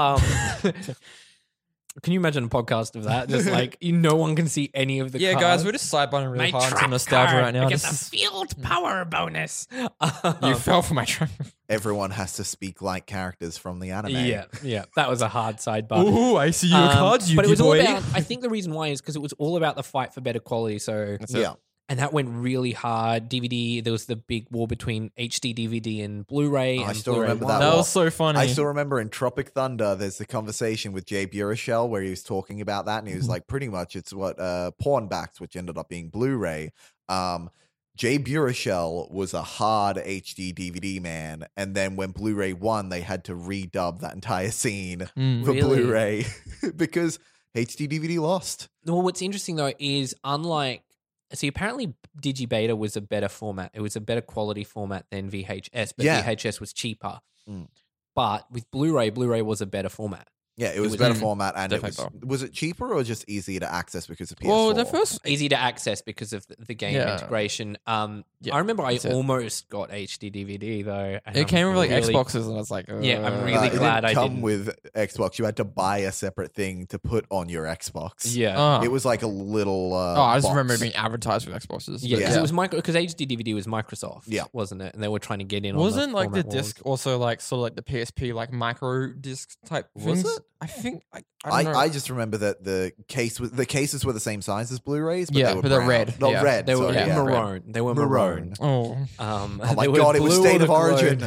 Can you imagine a podcast of that? Just like no one can see any of the Yeah, cards. guys, we're just sidebarring really My hard into trap nostalgia card. right now. I get This the is- field power bonus. you fell for my trap. Everyone has to speak like characters from the anime. Yeah. That was a hard sidebar. Ooh, I see your cards, but it was Yu-Gi-Oh! all about. I think the reason why is because it was all about the fight for better quality. So Yeah. and that went really hard. DVD. There was the big war between HD DVD and Blu-ray. I and still Blu-ray remember one. that That war. was so funny. I still remember in Tropic Thunder, there's the conversation with Jay Baruchel where he was talking about that, and he was like, pretty much it's what porn backs, which ended up being Blu-ray. Jay Baruchel was a hard HD DVD man, and then when Blu-ray won, they had to redub that entire scene for Really? Blu-ray because HD DVD lost. Well, what's interesting though is apparently Digibeta was a better format. It was a better quality format than VHS, but Yeah. VHS was cheaper. Mm. But with Blu-ray was a better format. Yeah, it was was- better format, and it definitely was it cheaper or just easier to access because of PS4? Well, the first Easy to access because of the game Yeah. integration. Yeah, I remember I that's it. almost got HD DVD though. And it I'm came with like really- Xboxes, and I was like, Yeah, I'm really it glad didn't I come didn't. with Xbox. You had to buy a separate thing to put on your Xbox. Yeah. It was like a little. I just box. remember it being advertised with Xboxes. Yeah, because Yeah. it was because HD DVD was Microsoft, Yeah. wasn't it? And they were trying to get in. Wasn't on the like the format wars. disc also like sort of like the PSP like micro disc type Was things? it? I think I don't know. I just remember that the cases were the same size as Blu-rays, but Yeah, they were but they're brown. red. No, Yeah. red. They were sorry, yeah, red. maroon. They were maroon. Maroon. Oh, Oh my they were God, it was blue State or of the Origin.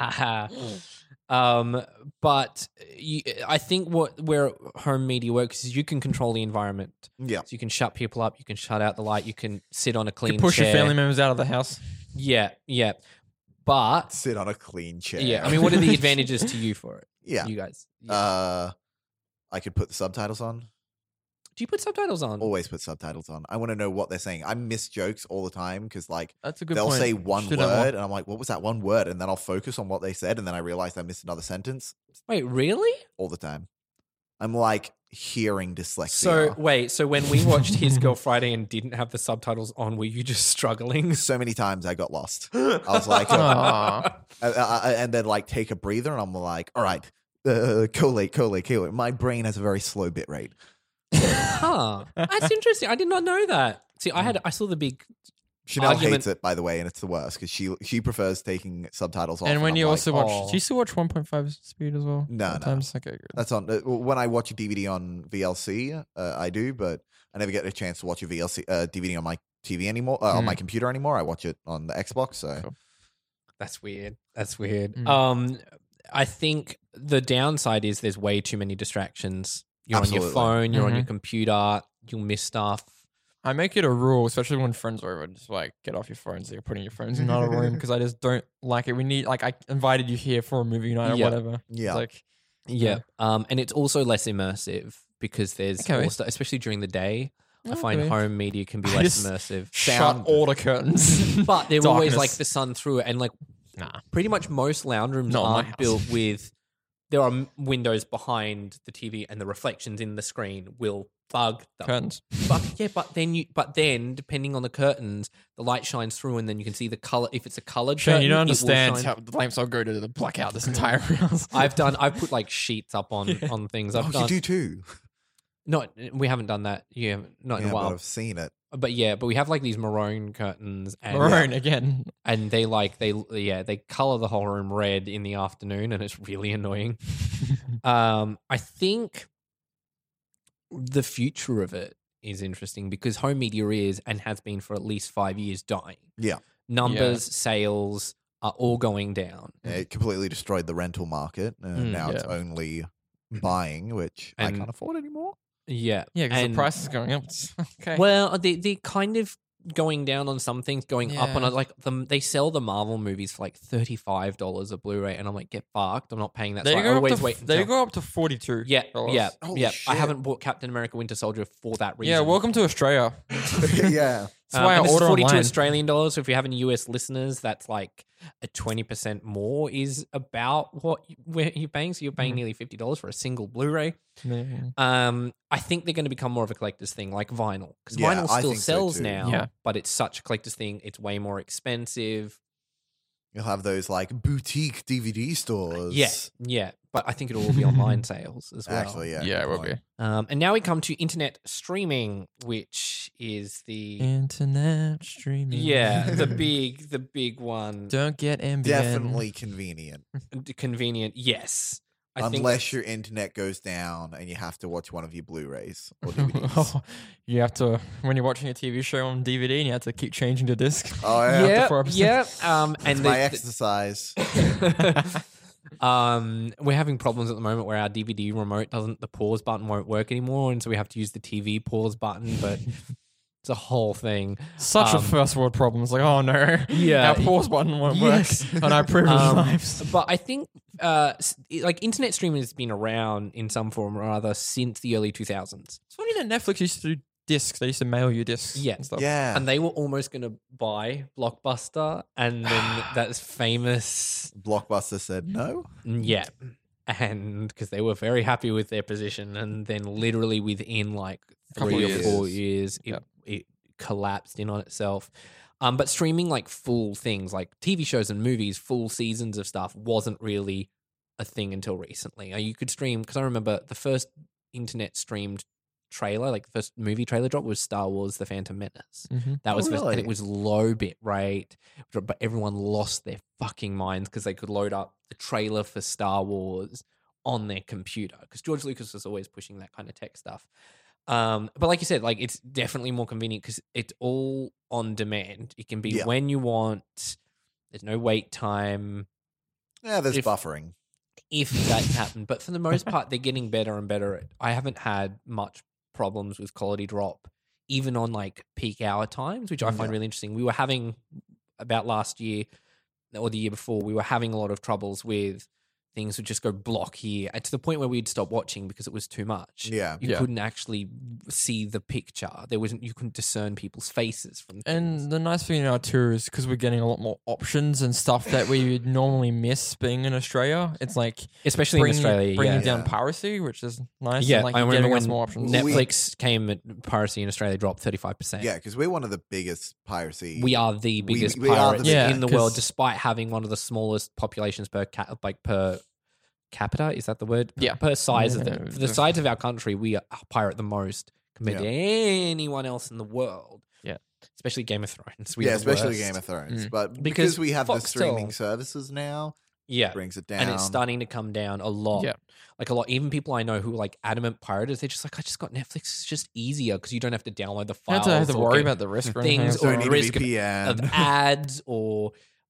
But I think where home media works is you can control the environment. Yeah. So you can shut people up. You can shut out the light. You can sit on a clean you push chair. your family members out of the house. Yeah, yeah. But Sit on a clean chair. yeah, I mean, what are the advantages to you for it? Yeah. You guys. Yeah. I could put the subtitles on. Do you put subtitles on? Always put subtitles on. I want to know what they're saying. I miss jokes all the time because like That's a good they'll point. say one Should have word more. and I'm like, what was that one word? And then I'll focus on what they said and then I realize I missed another sentence Wait, really? all the time. I'm like hearing dyslexia. So wait, so when we watched His Girl Friday and didn't have the subtitles on, were you just struggling? so many times I got lost. I was like, Aw. and then like take a breather and I'm like, all right, collate. My brain has a very slow bit rate. Huh. That's interesting. I did not know that. See, I saw the big Chanel Argument- hates it, by the way, and it's the worst because she prefers taking subtitles off. And when I'm you like, also watch, oh. do you still watch 1.5 speed as well? No, no. Sometimes? Okay, good. that's on when I watch a DVD on VLC, I do, but I never get a chance to watch a VLC DVD on my TV anymore, on my computer anymore. I watch it on the Xbox. So Cool. That's weird. That's weird. Mm. I think the downside is there's way too many distractions. You're on your Absolutely. phone, you're on your Mhm. computer, you'll miss stuff. I make it a rule, especially when friends are over, just like get off your phones. You're putting your phones in another room because I just don't like it. We need like I invited you here for a movie night or Yeah. whatever. Yeah. It's like Yeah. And it's also less immersive because there's Okay. also, especially during the day, I find Okay. home media can be I less just immersive. shut Sound- all the curtains. But they're always Darkness. like the sun through it. And like Nah. pretty much most lounge rooms Not in my aren't house. built with, there are windows behind the TV and the reflections in the screen will bug them. Curtains. But then depending on the curtains, the light shines through, and then you can see the color. If it's a colored Shane, curtain, you don't it will understand shine- how the lamps will go to the blackout this entire house. I've put like sheets up on things. I've oh, done you do too. we haven't done that. Yeah, not in Yeah, a but while. I've seen it. But we have like these maroon curtains, and Maroon again. and they color the whole room red in the afternoon, and it's really annoying. I think the future of it is interesting because home media is and has been for at least 5 years dying. Yeah. Numbers, sales are all going down. It completely destroyed the rental market. And now it's yeah. only buying, which I And- can't afford anymore. Yeah, Yeah, because the And- price is going up. Okay. Well, they kind of going down on some things, going up on Yeah. like they sell the Marvel movies for like $35 a Blu-ray, and I'm like, get fucked! I'm not paying that. So they I go up always to wait. they until- go up to $42. Yeah. Holy I shit. haven't bought Captain America: Winter Soldier for that reason. Yeah, welcome to Australia. Yeah. That's why I and this is order 42 online. Australian dollars. So if you have any US listeners, that's like a 20% more is about where you're paying. So you're Mm-hmm. paying nearly $50 for a single Blu-ray. Yeah. I think they're going to become more of a collector's thing, like vinyl, because Yeah, vinyl I still think so sells too. now. Yeah. But it's such a collector's thing. It's way more expensive. You'll have those like boutique DVD stores. Yeah. But I think it'll all be online sales as well. Actually, yeah. Yeah, it good will point. be. And now we come to internet streaming, which is the Internet streaming. the big one. Don't get NBN. Definitely convenient. Convenient, yes. I think Unless your internet goes down and you have to watch one of your Blu-rays or DVDs. You have to, when you're watching a TV show on DVD and you have to keep changing the disc. Oh, yeah. yeah, 4%. yeah. It's And my exercise. we're having problems at the moment where our DVD remote the pause button won't work anymore, and so we have to use the TV pause button. But It's a whole thing. Such a first world problem. It's like, oh no, Yeah. our pause button won't Yes. work on our privileged lives. But I think like internet streaming has been around in some form or other since the early 2000s. It's funny that Netflix used to do discs. They used to mail you discs. Yeah. and stuff. Yeah. And they were almost going to buy Blockbuster, and then that's famous. Blockbuster said no. Yeah. And because they were very happy with their position, and then literally within like Couple 3 or years. 4 years, it collapsed in on itself. But streaming like full things, like TV shows and movies, full seasons of stuff, wasn't really a thing until recently. You could stream, because I remember the first internet streamed trailer, like the first movie trailer drop, was Star Wars: The Phantom Menace. That was first, and really? it was low bit rate, but everyone lost their fucking minds because they could load up the trailer for Star Wars on their computer, because George Lucas was always pushing that kind of tech stuff. But like you said, like it's definitely more convenient because it's all on demand. It can be Yeah. when you want. There's no wait time Yeah, there's If- buffering. if that happened. But for the most part, they're getting better and better. I haven't had much problems with quality drop, even on like peak hour times, which I find really interesting. We were having about last year or the year before, we were having a lot of troubles with things would just go block here, and to the point where we'd stop watching because it was too much. Yeah. You Yeah. couldn't actually see the picture. You couldn't discern people's faces from things. And the nice thing now too is because we're getting a lot more options and stuff that we would normally miss being in Australia. It's like Especially in Australia, bringing yeah. down piracy, which is nice. Yeah, and like I you're remember getting us when more options. Netflix came, piracy in Australia dropped 35%. Yeah, because we're one of the biggest piracy. We are the biggest we are pirates the Yeah, in the world, 'cause- despite having one of the smallest populations per capita. Is that the word? Yeah. Per size of Yeah, for the size of our country, we pirate the most compared to anyone else in the world. Yeah. Especially Game of Thrones. We Yeah, are the especially worst. Game of Thrones. Mm. But Because because we have the Foxtel- streaming services now, Yeah. brings it down. And it's starting to come down a lot. Yeah. Like a lot. Even people I know who are like adamant pirates, they're just like, I just got Netflix. It's just easier because you don't have to download the I files. don't have to or worry get about the risk or anything. things Don't or need a risk of VPN. ads or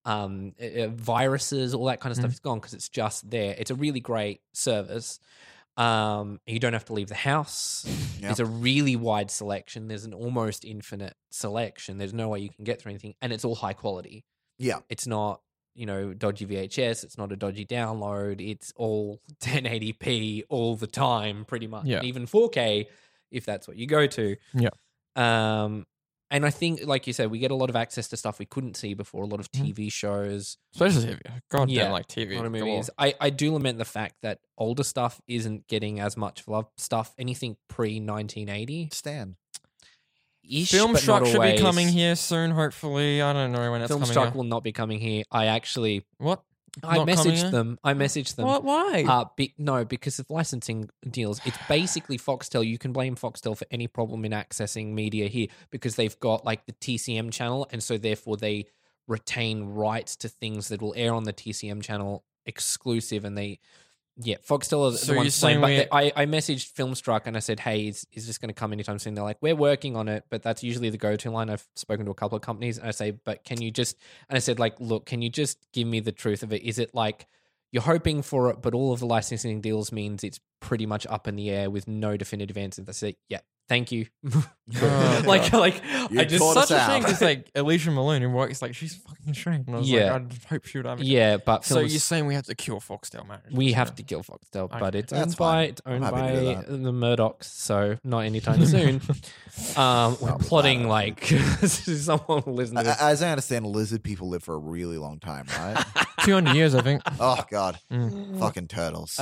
viruses, all that kind of Mm. stuff is gone because it's just there. It's a really great service. You don't have to leave the house. Yep. There's a really wide selection. There's an almost infinite selection. There's no way you can get through anything, and it's all high quality. Yeah. It's not, dodgy VHS. It's not a dodgy download. It's all 1080p all the time, pretty much. Yeah. And even 4K, if that's what you go to. Yeah. And I think, like you said, we get a lot of access to stuff we couldn't see before. A lot of TV shows, Especially TV. God Yeah, damn, like TV. a lot of galore. movies. I do lament the fact that older stuff isn't getting as much love. Stuff, anything pre 1980 Stan. ish. Filmstruck should be coming here soon, hopefully. I don't know when it's coming Filmstruck here. will not be coming here. I What? I Not coming messaged here? them. I messaged them. What? Why? No, because of licensing deals. It's basically Foxtel. You can blame Foxtel for any problem in accessing media here because they've got like the TCM channel, and so therefore they retain rights to things that will air on the TCM channel exclusive, and Foxtel are So the you're ones playing. saying But I messaged Filmstruck and I said, "Hey, is this going to come anytime soon?" They're like, "We're working on it," but that's usually the go-to line. I've spoken to a couple of companies, and I say, "But can you just?" And I said, "Like, look, can you just give me the truth of it? Is it like you're hoping for it, but all of the licensing deals means it's pretty much up in the air with no definitive answers?" I say, "Yeah, thank you." like You I just taught us Such a out. thing. It's like Alicia Malone who works like she's fucking Australian. And I was Yeah. like, I hope she would have it. yeah, but So Films- you're saying we have to kill Foxtel, man? we have to kill Foxtel, but Okay. it's That's owned fine. by it's I'm owned happy to do by that. the Murdochs, so not anytime soon. We're plotting like someone will listen to this. As I understand, lizard people live for a really long time, right? 200 years, I think. Oh God, Mm. fucking turtles.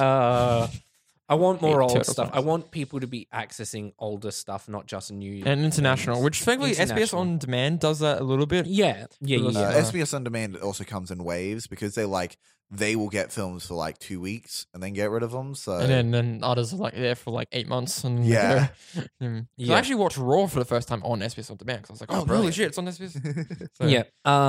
I want more Yeah, old turtle stuff. songs. I want people to be accessing older stuff, not just new And international, things. which frankly SBS International. On Demand does that a little bit. Yeah. SBS On Demand also comes in waves because they will get films for like 2 weeks and then get rid of them. So And then others are like there for like 8 months. And Yeah. Yeah. I actually watched Raw for the first time on SBS On Demand because I was like, Oh, oh, holy brilliant. shit, it's on SBS. So, Yeah.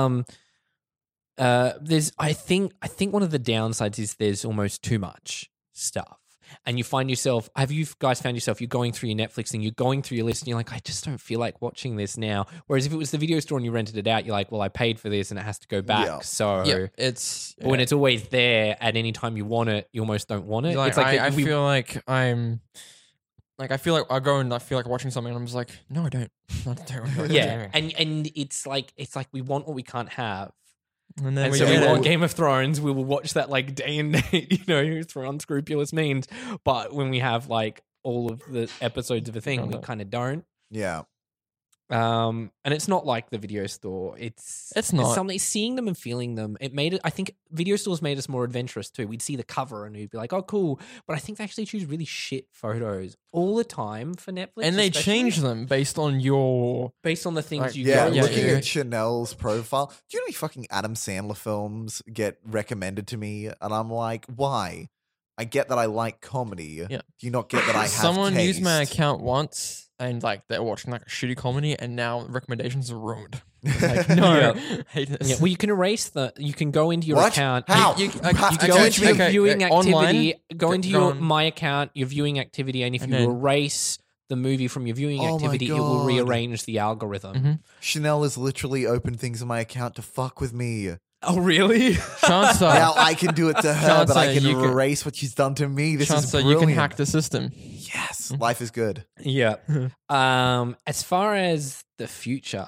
There's I think one of the downsides is there's almost too much stuff. And you find yourself, have you guys found yourself, you're going through your Netflix thing, you're going through your list and you're like, I just don't feel like watching this now. Whereas if it was the video store and you rented it out, you're like, well, I paid for this and it has to go back. Yeah. So Yeah, it's but when it's always there at any time you want it, you almost don't want it. like, It's like I we- feel like I'm like I feel like I go and I feel like watching something and I'm just like, no, I don't. I don't. Yeah, and it's like we want what we can't have. And then And we so we get want it. Game of Thrones. We will watch that like day and day, through unscrupulous means. But when we have like all of the episodes of a thing, we kind of don't. Yeah. And it's not like the video store. It's not. something. Seeing them and feeling them. It made it. I think video stores made us more adventurous too. We'd see the cover and we'd be like, "Oh, cool!" But I think they actually choose really shit photos all the time for Netflix, And they especially, change them based on your. based on the things Like, you Yeah, go looking to. at Chanel's profile. Do you know how many fucking Adam Sandler films get recommended to me? And I'm like, why? I get that I like comedy. Yeah. Do you not get that I have Someone taste? used my account once and like they're watching like a shitty comedy and now recommendations are ruined. Like, no, hate this. Yeah, well, you can erase You can go into your What? account. How? You- You How- go Teach into your me. viewing Online? activity. Go into Go your on. my account, your viewing activity, and if And you then- erase the movie from your viewing Oh my activity, it will God. rearrange the algorithm. Mhm. Chanel has literally opened things in my account to fuck with me. Oh, really? Chancellor, Now I can do it to her, but I Chancellor, can you can- erase what she's done to me. This is Chancellor, brilliant. you can hack the system. Yes, life is good. Yeah. As far as the future,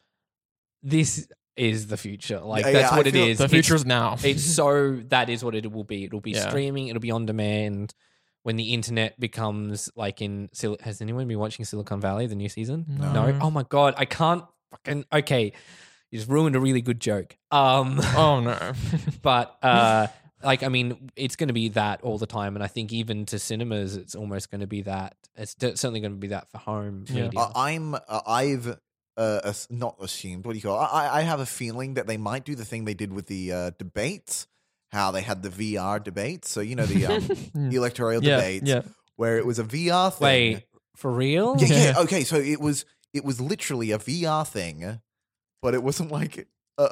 this is the future. Like Yeah, that's yeah, what I it feel- is. The It's- future is now. It's so that is what it will be. It'll be Yeah. streaming. It'll be on demand. When the internet becomes like has anyone been watching Silicon Valley, the new season? No. Oh my God. I can't fucking, okay. You just ruined a really good joke. Oh no. But like, I mean, it's going to be that all the time. And I think even to cinemas, it's almost going to be that. It's certainly going to be that for home Yeah. media. I've not assumed. What do you call it? I have a feeling that they might do the thing they did with the debates. How they had the VR debates. So you know the electoral Yeah, debates, yeah. where it was a VR thing. Wait, for real? Yeah, yeah. Yeah. Okay, so it was literally a VR thing, but it wasn't like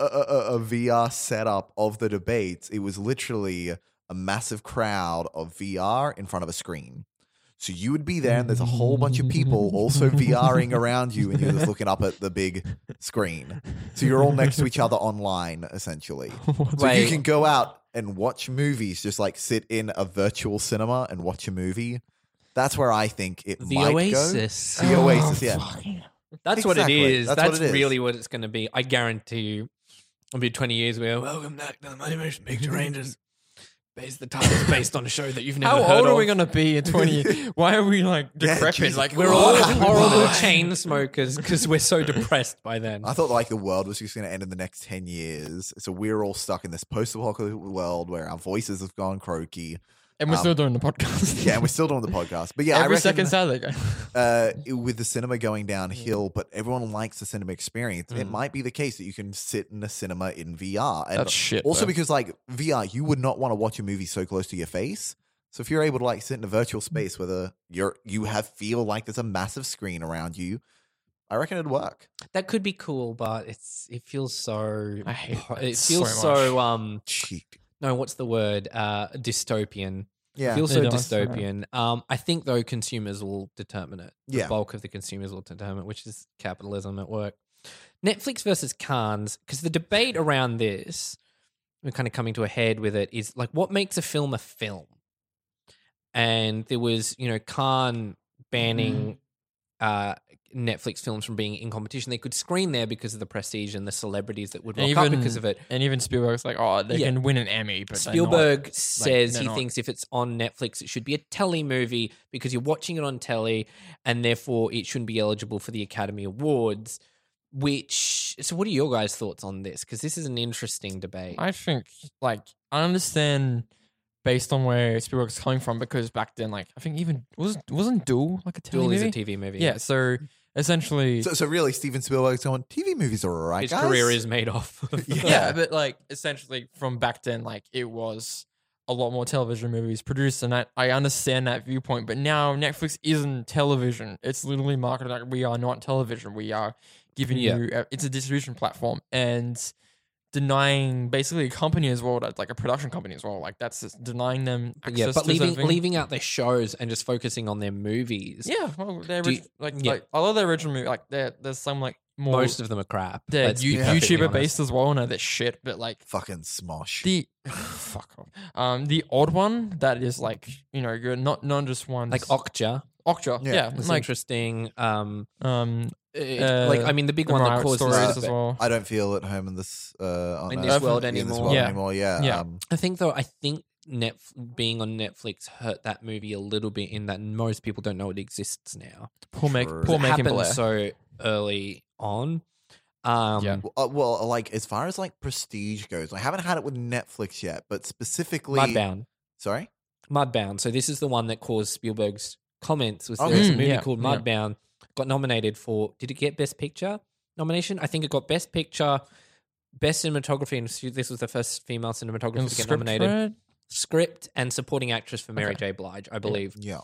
a VR setup of the debates. It was literally a massive crowd of VR in front of a screen. So you would be there, and there's a whole bunch of people also VRing around you, and you're just looking up at the big screen. So you're all next to each other online, essentially. So you Wait. can go out and watch movies, just like sit in a virtual cinema and watch a movie. That's where I think it The might Oasis. go. The Oasis, yeah. That's what it Exactly. is. That's That's, what it is. really what it's going to be. I guarantee you. It'll be 20 years where welcome back to the Mighty Motion Picture Rangers. Based the title's based on a show that you've never How heard old of. are we gonna be in 20? Why are we like Yeah, decrepit? Jesus. Like We're all Oh, horrible my. chain smokers because we're so depressed by then. I thought like the world was just going to end in the next 10 years. So we're all stuck in this post-apocalyptic world where our voices have gone croaky. and we're still doing the podcast. Yeah, and we're still doing the podcast. But yeah, I every reckon, second Saturday. with the cinema going downhill, but everyone likes the cinema experience. It might be the case that you can sit in a cinema in VR. And That's shit, Also though. because like VR, you would not want to watch a movie so close to your face. So if you're able to like sit in a virtual space where feel like there's a massive screen around you, I reckon it'd work. That could be cool, but it feels so. I hate that it so feels so Cheap. no, what's the word? Dystopian. Yeah. Feels so It does, yeah. dystopian. I think though consumers will determine it. The Yeah. bulk of the consumers will determine it, which is capitalism at work. Netflix versus Cannes, because the debate around this, we're kind of coming to a head with it, is like what makes a film a film? And there was, Cannes banning Netflix films from being in competition. They could screen there because of the prestige and the celebrities that would rock up because of it. And even Spielberg's like, oh, they Yeah. can win an Emmy, but they're Spielberg says they're he not. thinks if it's on Netflix, it should be a telly movie because you're watching it on telly, and therefore it shouldn't be eligible for the Academy Awards. So what are your guys' thoughts on this? Because this is an interesting debate. I think, like, I understand based on where Spielberg's coming from because back then, like, I think even wasn't Duel like a TV Duel is movie? a TV movie. Yeah, so essentially, So really, Steven Spielberg's going, TV movies are all right, His guys. career is made off. of- yeah, but like essentially from back then, like it was a lot more television movies produced, and I understand that viewpoint. But now Netflix isn't television; it's literally marketed like we are not television. We are giving Yeah. you it's a distribution platform and denying basically a company as well, like a production company as well. Like that's just denying them access Yeah, but to something. leaving out their shows and just focusing on their movies. Yeah, well, they're Do you- like yeah. I love their original movie. Like there's some like more Most of them are crap. they're let's be perfectly YouTuber honest. based as well. No, they're shit. But like Fucking smosh. the fuck off. The odd one that is like you're not just one Like Okja. Okja. Yeah, was like interesting. like I mean, the big one that caused stories this. as well. I don't feel at home in this on In Earth, this world in this anymore. world Yeah. anymore. Yeah. Yeah. I think being on Netflix hurt that movie a little bit in that most people don't know it exists now. Poor True. Macon It happened Blair. so early on. Yeah. Well, like as far as like prestige goes, I haven't had it with Netflix yet, but specifically Mudbound. Sorry. Mudbound. So this is the one that caused Spielberg's comments. Was Okay. there was a movie Yeah, called yeah. Mudbound, got nominated for? Did it get Best Picture nomination? I think it got Best Picture, Best Cinematography, and this was the first female cinematographer And to get script nominated. for it? Script and supporting actress for Mary Okay. J. Blige, I believe. Yeah.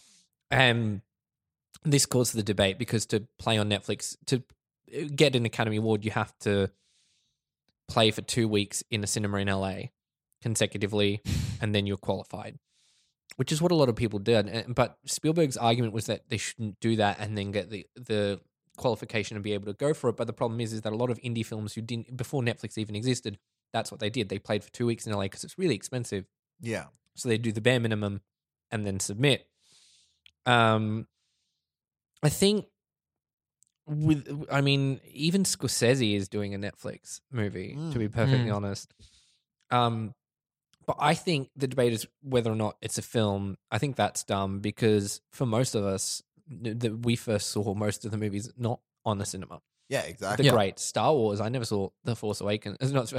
This caused the debate because to play on Netflix, to get an Academy Award, you have to play for 2 weeks in a cinema in LA consecutively, and then you're qualified, which is what a lot of people did. But Spielberg's argument was that they shouldn't do that and then get the qualification and be able to go for it. But the problem is that a lot of indie films who didn't, before Netflix even existed, that's what they did. They played for 2 weeks in LA because it's really expensive. Yeah. So they do the bare minimum and then submit. I think even Scorsese is doing a Netflix movie, to be perfectly honest. But I think the debate is whether or not it's a film. I think that's dumb because for most of us, we first saw most of the movies not on the cinema. Yeah, The exactly. great Star Wars, I never saw The Force Awakens.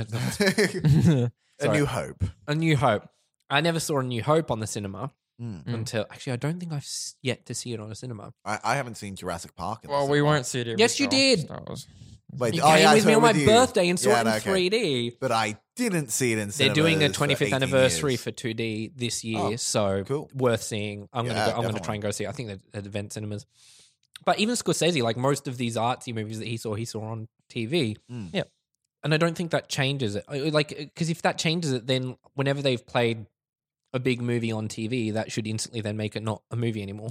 A Sorry. New Hope. A New Hope. I never saw A New Hope on the cinema Mm. until, actually, I don't think I've yet to see it on a cinema. I haven't seen Jurassic Park. In the Well, we cinema. won't see it. Yes, you did. Star Wars. Wait, You oh, came yeah, I with me saw on my with you. birthday and saw Yeah, it in no, okay. 3D. But I didn't see it in They're cinema. doing a for 25th 18 anniversary years. for 2D this year, Oh, so cool. worth seeing. I'm Yeah, gonna definitely. try and go see it. I think they're at event cinemas. But even Scorsese, like most of these artsy movies that he saw on TV. Mm. Yeah. And I don't think that changes it. Like, because if that changes it, then whenever they've played a big movie on TV, that should instantly then make it not a movie anymore.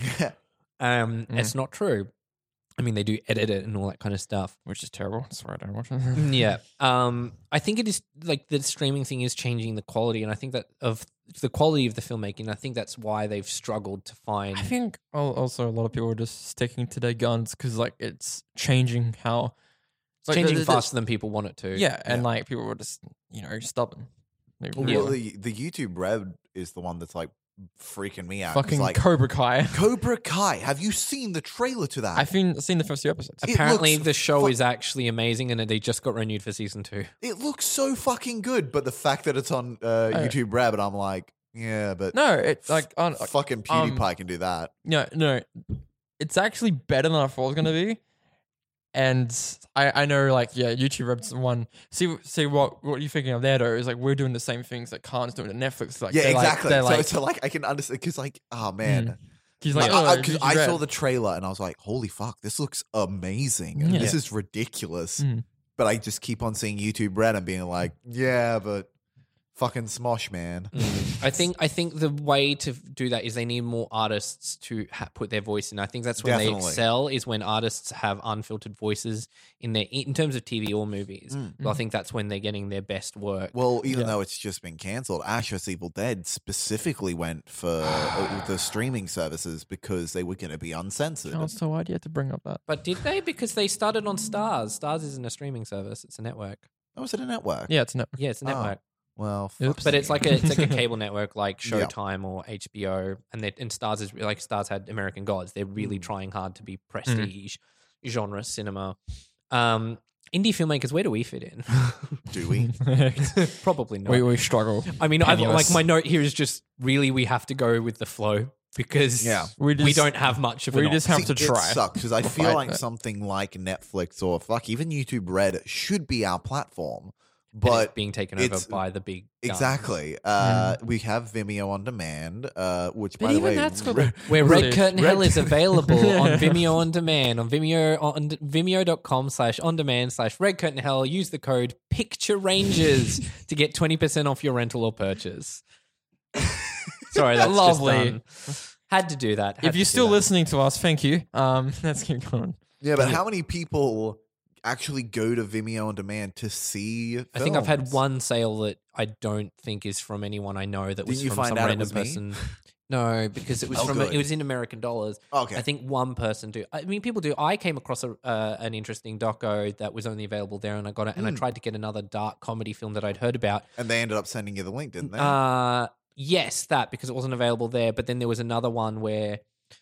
It's not true. I mean, they do edit it and all that kind of stuff. Which is terrible. That's why I don't watch it. Yeah. I think it is like the streaming thing is changing the quality, and I think that of the quality of the filmmaking. I think that's why they've struggled to find. I think also a lot of people are just sticking to their guns because like it's changing how it's changing faster than people want it to. Yeah, and like people were just stubborn. They really Well, are. the YouTube Red is the one that's like freaking me out. It's Fucking like Cobra Kai. Cobra Kai. Have you seen the trailer to that? I've seen the first 2 episodes. It Apparently, looks the show fu- is actually amazing, and they just got renewed for season 2. It looks so fucking good, but the fact that it's on YouTube Red, I'm like, yeah, but No, it's like on fucking PewDiePie can do that. no, it's actually better than I thought it was gonna be. And I know, like, yeah, YouTube Reb's one. See what you're thinking of there, though, is like we're doing the same things that Khan's doing to Netflix. Like, Yeah, they're like- exactly. they're so, like, so like I can understand because like, oh man, he's like, like, because YouTube I saw Red. the trailer and I was like, holy fuck, this looks amazing. And Yeah. this is ridiculous. Mm. But I just keep on seeing YouTube Red and being like, yeah, but fucking Smosh, man. I think the way to do that is they need more artists to put their voice in. I think that's when they Definitely. excel is when artists have unfiltered voices in terms of TV or movies. So I think that's when they're getting their best work. Well, even though it's just been cancelled, Ash vs. Evil Dead specifically went for the streaming services because they were going to be uncensored. Oh, so why do you have to bring up that? But did they? Because they started on Stars. Stars isn't a streaming service; it's a network. Oh, was it a network? Yeah, it's no. Yeah, it's a Oh. network. Well, Oops. fuck But me. it's like a cable network like Yeah. Showtime or HBO, and Stars is like Stars had American Gods. They're really trying hard to be prestige genre cinema. Indie filmmakers, where do we fit in? Do we? Probably not. we struggle. I mean, I've, Penniless. like my note here is just really we have to go with the flow because Yeah. We we just- don't have much of we an just option. have to It try. sucks because I feel fight like it. something like Netflix or fuck even YouTube Red should be our platform, And it's but being taken over it's- by the big guns. exactly. We have Vimeo on demand, which by But the even way, that's got Re- Where Really? Red Curtain Hell is available on Vimeo on demand on Vimeo on Vimeo.com/on-demand/Red Curtain Hell. Use the code Picture Rangers to get 20% off your rental or purchase. Sorry, that's Lovely. Just done. Had to do that. Had If to you're do still that. listening to us, thank you. Let's keep going. yeah, but how many people actually go to Vimeo on demand to see? I think I've had films? one sale that I don't think is from anyone I know. That was Didn't you from find some out it random was me? person. No, because it was good. it was in American dollars. Okay. I think one person do. I mean, people do. I came across an interesting doco that was only available there, and I got it. And I tried to get another dark comedy film that I'd heard about. And they ended up sending you the link, didn't they? Yes, that because it wasn't available there. But then there was another one where,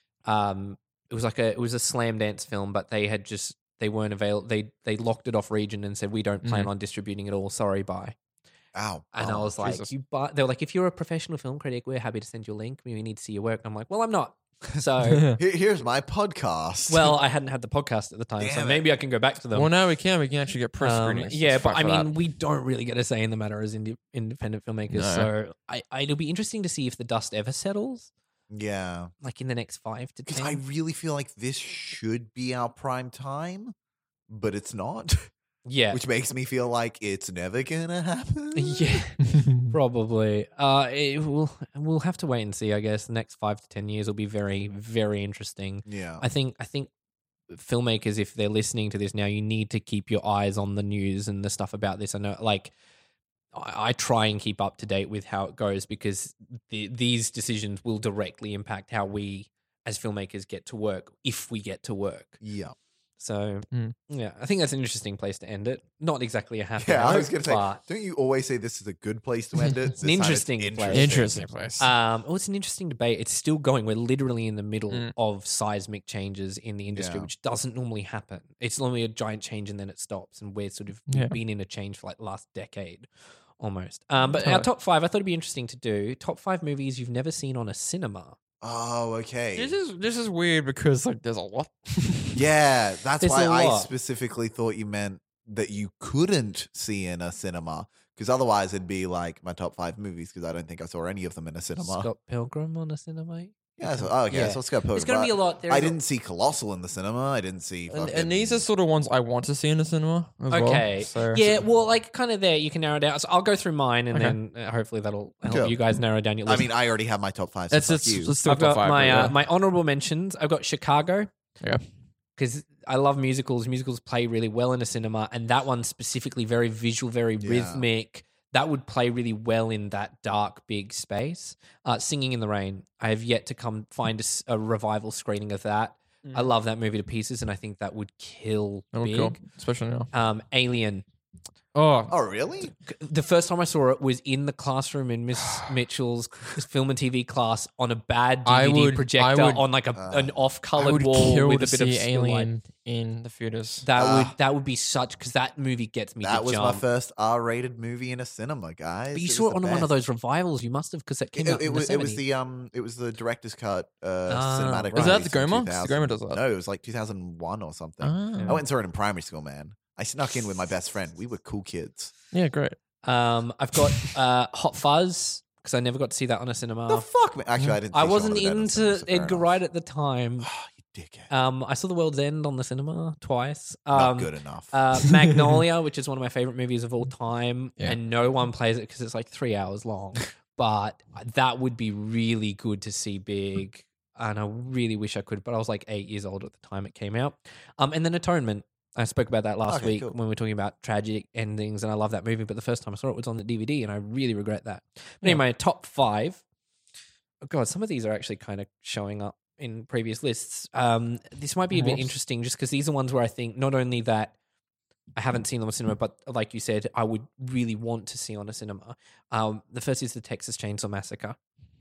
it was a slam dance film, but they weren't available. They locked it off region and said we don't plan on distributing it all. Sorry, bye. Ow. And I was like, they were like, if you're a professional film critic, we're happy to send you a link. We need to see your work. And I'm like, well, I'm not. So, Here's my podcast. well, I hadn't had the podcast at the time, so Damn it. maybe I can go back to them. Well, now we can actually get press screenings. Yeah, Let's but fight I for mean, that. we don't really get a say in the matter as independent filmmakers. No. So it'll be interesting to see if the dust ever settles, Yeah. like in the next 5 to 10. Because I really feel like this should be our prime time, but it's not. yeah, Which makes me feel like it's never gonna happen. yeah, probably. We'll have to wait and see. I guess the next 5 to 10 years will be very, very interesting. Yeah. I think filmmakers, if they're listening to this now, you need to keep your eyes on the news and the stuff about this. I know, like, I try and keep up to date with how it goes because these decisions will directly impact how we as filmmakers get to work, if we get to work. Yeah. So, yeah, I think that's an interesting place to end it. Not exactly a happy Yeah, I note, was going to say, but, don't you always say this is a good place to end it? It's an interesting place. Interesting place. it's an interesting debate. It's still going. We're literally in the middle of seismic changes in the industry, Yeah. which doesn't normally happen. It's normally a giant change and then it stops. And we're sort of been in a change for like the last decade almost. But our top 5, I thought it'd be interesting to do top 5 movies you've never seen on a cinema. Oh, okay. This is weird because like there's a lot. Yeah, that's There's why a I lot. specifically thought you meant that you couldn't see in a cinema. Because otherwise it'd be like my top 5 movies because I don't think I saw any of them in a cinema. Scott Pilgrim on a cinema. Yeah, so, okay, Yeah. so let's go Pilgrim. There's gonna be a lot. I didn't see Colossal in the cinema. I didn't see And these are sort of ones I want to see in the cinema as well. Okay. So, Yeah, well, like kind of there, you can narrow it down. So I'll go through mine and then hopefully that'll help Sure. you guys narrow down your I list. mean, I already have my top 5. So let's fuck just you. let's do a I've top got 5. my my honorable mentions. I've got Chicago. Yeah. Because I love musicals. Musicals play really well in a cinema, and that one's specifically very visual, very rhythmic. That would play really well in that dark, big space. Singing in the Rain. I have yet to find a revival screening of that. I love that movie to pieces, and I think that would kill That would big. kill, especially now. Alien. Oh, Oh, really? The first time I saw it was in the classroom in Miss Mitchell's film and TV class on a bad DVD projector on like an I off-colored would wall kill with a to bit of see still light. Alien in the theaters. That would be such because that movie gets me. That to was jump. my first R-rated movie in a cinema, guys. But you It saw was it on the one of best. those revivals. You must have because it came out. It was in the it was the director's cut cinematic. right. Is that release the in Goma? 2000. The Goma does that. No, it was like 2001 or something. Ah. I went and saw it in primary school, man. I snuck in with my best friend. We were cool kids. Yeah, great. I've got Hot Fuzz because I never got to see that on a cinema. The fuck, man? Actually, I didn't. I see wasn't Shaun of the Dead on into cinema, so fair Edgar enough. Wright at the time. You dickhead. I saw The World's End on the cinema twice. Not good enough. Magnolia, which is one of my favorite movies of all time, Yeah. and no one plays it because it's like 3 hours long. But that would be really good to see big, and I really wish I could. But I was like 8 years old at the time it came out. And then Atonement. I spoke about that last Okay, week cool. when we were talking about tragic endings, and I love that movie. But the first time I saw it was on the DVD, and I really regret that. But anyway, top 5. Oh God, some of these are actually kind of showing up in previous lists. This might be a bit interesting just because these are ones where I think not only that I haven't seen them on cinema, but like you said, I would really want to see on a cinema. The first is the Texas Chainsaw Massacre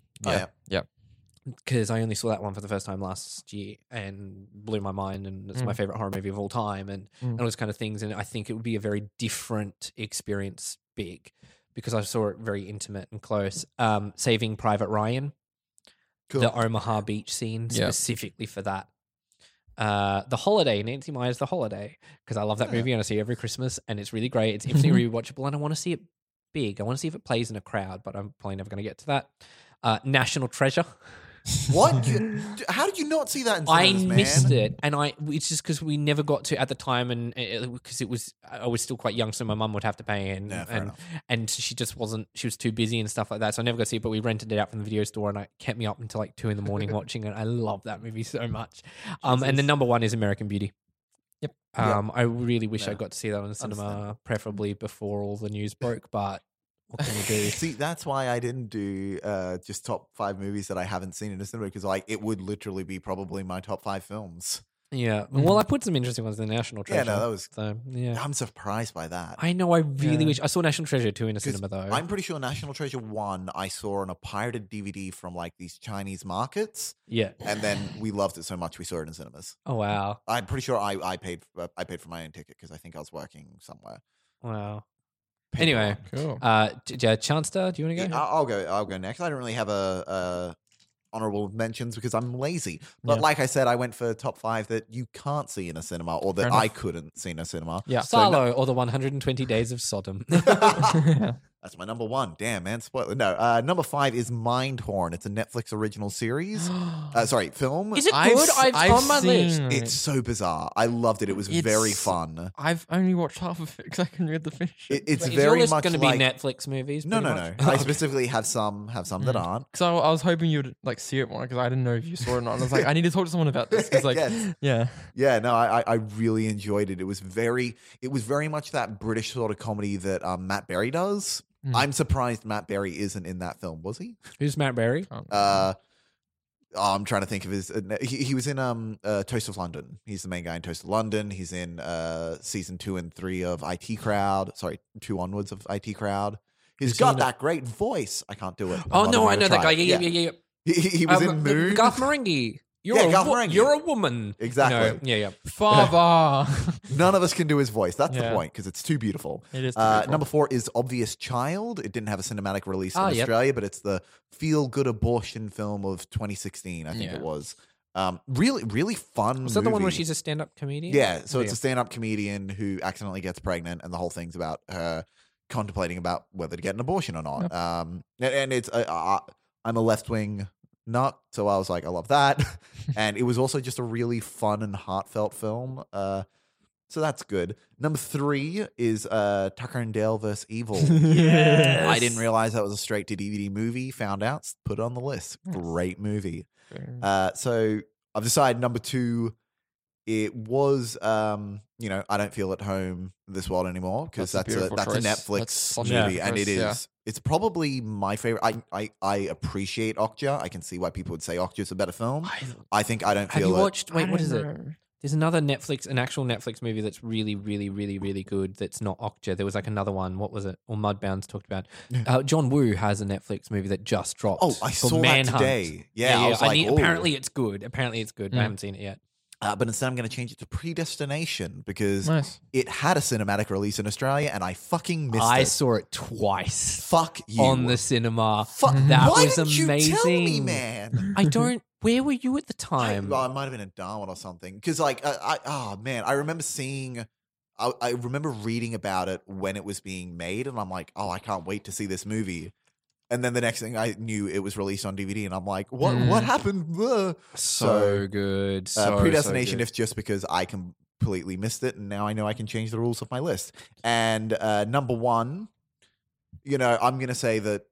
Yeah. because I only saw that one for the first time last year and blew my mind, and it's my favorite horror movie of all time, and all those kind of things. And I think it would be a very different experience, big, because I saw it very intimate and close. Saving Private Ryan, Cool. the Omaha Beach scene Yeah. specifically for that. The Holiday, Nancy Meyers' The Holiday, because I love that movie and I see it every Christmas, and it's really great. It's infinitely rewatchable, and I want to see it big. I want to see if it plays in a crowd, but I'm probably never going to get to that. National Treasure. What? How did you not see that in I cinemas, man? missed it, and it's just because we never got to at the time, and because I was still quite young, so my mum would have to pay, and Yeah, fair and, enough. and she just wasn't. She was too busy and stuff like that, so I never got to see it. But we rented it out from the video store, and it kept me up until like 2 a.m. watching it. I love that movie so much. And the number 1 is American Beauty. Yep. I really wish I Yeah. got to see that on the cinema, Understand. preferably before all the news broke, but What can you do? See, that's why I didn't do just top 5 movies that I haven't seen in a cinema, because like it would literally be probably my top 5 films. Yeah. Well, I put some interesting ones in the National Yeah, Treasure. no, that was- So, yeah. I'm surprised by that. I know. I really wish I saw National Treasure 2 in a 'Cause cinema though. I'm pretty sure National Treasure 1 I saw on a pirated DVD from like these Chinese markets, yeah. and then we loved it so much we saw it in cinemas. Oh wow. I'm pretty sure I paid for my own ticket because I think I was working somewhere. Wow. Paid Anyway, for it. Cool. Chancellor, do you want to go? Yeah, I'll go next. I don't really have a honorable mentions because I'm lazy. But Yeah. like I said, I went for top 5 that you can't see in a cinema or that Fair I enough. couldn't see in a cinema. Yeah. Salo or the 120 Days of Sodom. That's my number 1. Damn, man. Spoiler. No, number 5 is Mindhorn. It's a Netflix original series. Film. Is it good? It's on my list. It's so bizarre. I loved it. It was very It's- fun. I've only watched half of it because I couldn't read the finish. It's Is your very list much going to like be Netflix movies? no, pretty no, no. much? I specifically have some that aren't. Because I was hoping you'd like see it more because I didn't know if you saw it or not. I was like, I need to talk to someone about this because like, Yes. yeah, Yeah, no, I really enjoyed it. It was very much that British sort of comedy that Matt Berry does. I'm surprised Matt Berry isn't in that film. Was he? Who's Matt Berry? I'm trying to think of his. He was in Toast of London. He's the main guy in Toast of London. He's in season 2 and 3 of IT Crowd. Sorry, 2 onwards of IT Crowd. He's got that great voice. I can't do it. Oh I'm not no, even I know gonna that guy. try. Yeah. He was in Moon. Garth Marenghi. You're Yeah, a Garth Marenghi. You're a woman. Exactly. You know, yeah. Father. None of us can do his voice. That's the Yeah. point because it's too beautiful. It is too beautiful. Number 4 is Obvious Child. It didn't have a cinematic release in Ah, yep. Australia, but it's the feel-good abortion film of 2016. I think Yeah. it was. Really, really fun. Was that the one where movie. she's a stand-up comedian? Yeah, so Oh, it's a stand-up comedian who accidentally gets pregnant, and the whole thing's about her contemplating about whether to get an abortion or not. And it's I'm a left-wing nut, so I was like, I love that, and it was also just a really fun and heartfelt film. So that's good. Number 3 is Tucker and Dale vs. Evil. Yes. I didn't realize that was a straight-to-DVD movie. Found out, put it on the list. Great movie. So I've decided number 2, it was, I Don't Feel at Home in This World Anymore because That's a that's a beautiful choice. Netflix That's such movie, a and beautiful it is. choice, It's probably my favorite. I appreciate Okja. I can see why people would say Okja is a better film. I think I Don't Have Feel you it. watched? Wait, what is it? There's another an actual Netflix movie that's really, really, really, really good. That's not Okja. There was like another one. What was it? Or Mudbound's talked about. John Woo has a Netflix movie that just dropped. Oh, I called saw that Manhunt. today. Yeah, I was like, ooh. apparently it's good. Apparently it's good. I haven't seen it yet. But instead, I'm going to change it to Predestination because Nice. it had a cinematic release in Australia, and I fucking missed I it. saw it twice Fuck you on the cinema. Fuck. That Why was didn't amazing. you tell me, man? I don't. Where were you at the I time? might have been in Darwin or something. Because, like, I remember seeing, I remember reading about it when it was being made, and I'm like, oh, I can't wait to see this movie. And then the next thing I knew, it was released on DVD, and I'm like, what happened? So good. So Predestination, good. if just because I completely missed it, and now I know I can change the rules of my list. And number 1, I'm going to say that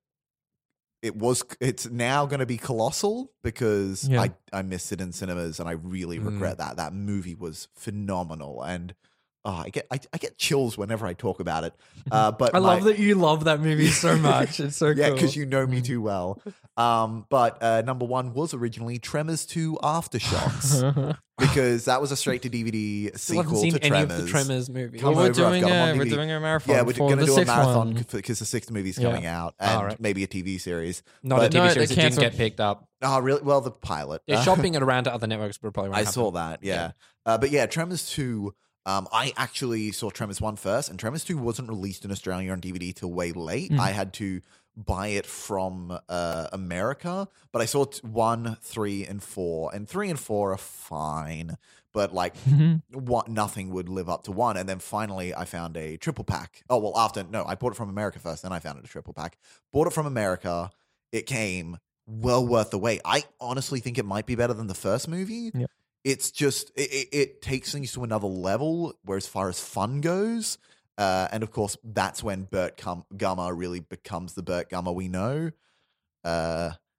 it's now going to be Colossal because Yeah. I missed it in cinemas, and I really regret that. That movie was phenomenal, and I get chills whenever I talk about it. But I love that you love that movie so much. It's so yeah, cool. because you know me too well. But number 1 was originally Tremors 2 Aftershocks because that was a straight to DVD Still haven't sequel seen to any Tremors. of the Tremors movies. Come Well, we're over, I've doing got 'em on we're DVD. doing a marathon. Yeah, we're for going to the do a sixth marathon one. because the 6th movie's Yeah. coming out, and Alright. maybe a TV series. Not But- a TV No, series they that didn't cancelled- get picked up. Oh, really? Well, the pilot. They're shopping it around to other networks, but probably won't I happen. saw that, yeah. But yeah, Tremors 2, I actually saw Tremors 1 first, and Tremors 2 wasn't released in Australia on DVD till way late. I had to buy it from America, but I saw 1, 3, and 4, and 3 and 4 are fine, but like nothing would live up to 1. And then finally I found a triple pack. Oh, well, I bought it from America first, then I found it a triple pack. Bought it from America, it came well worth the wait. I honestly think it might be better than the first movie. Yeah. It's just it takes things to another level where as far as fun goes, and of course that's when Burt Gummer really becomes the Burt Gummer we know.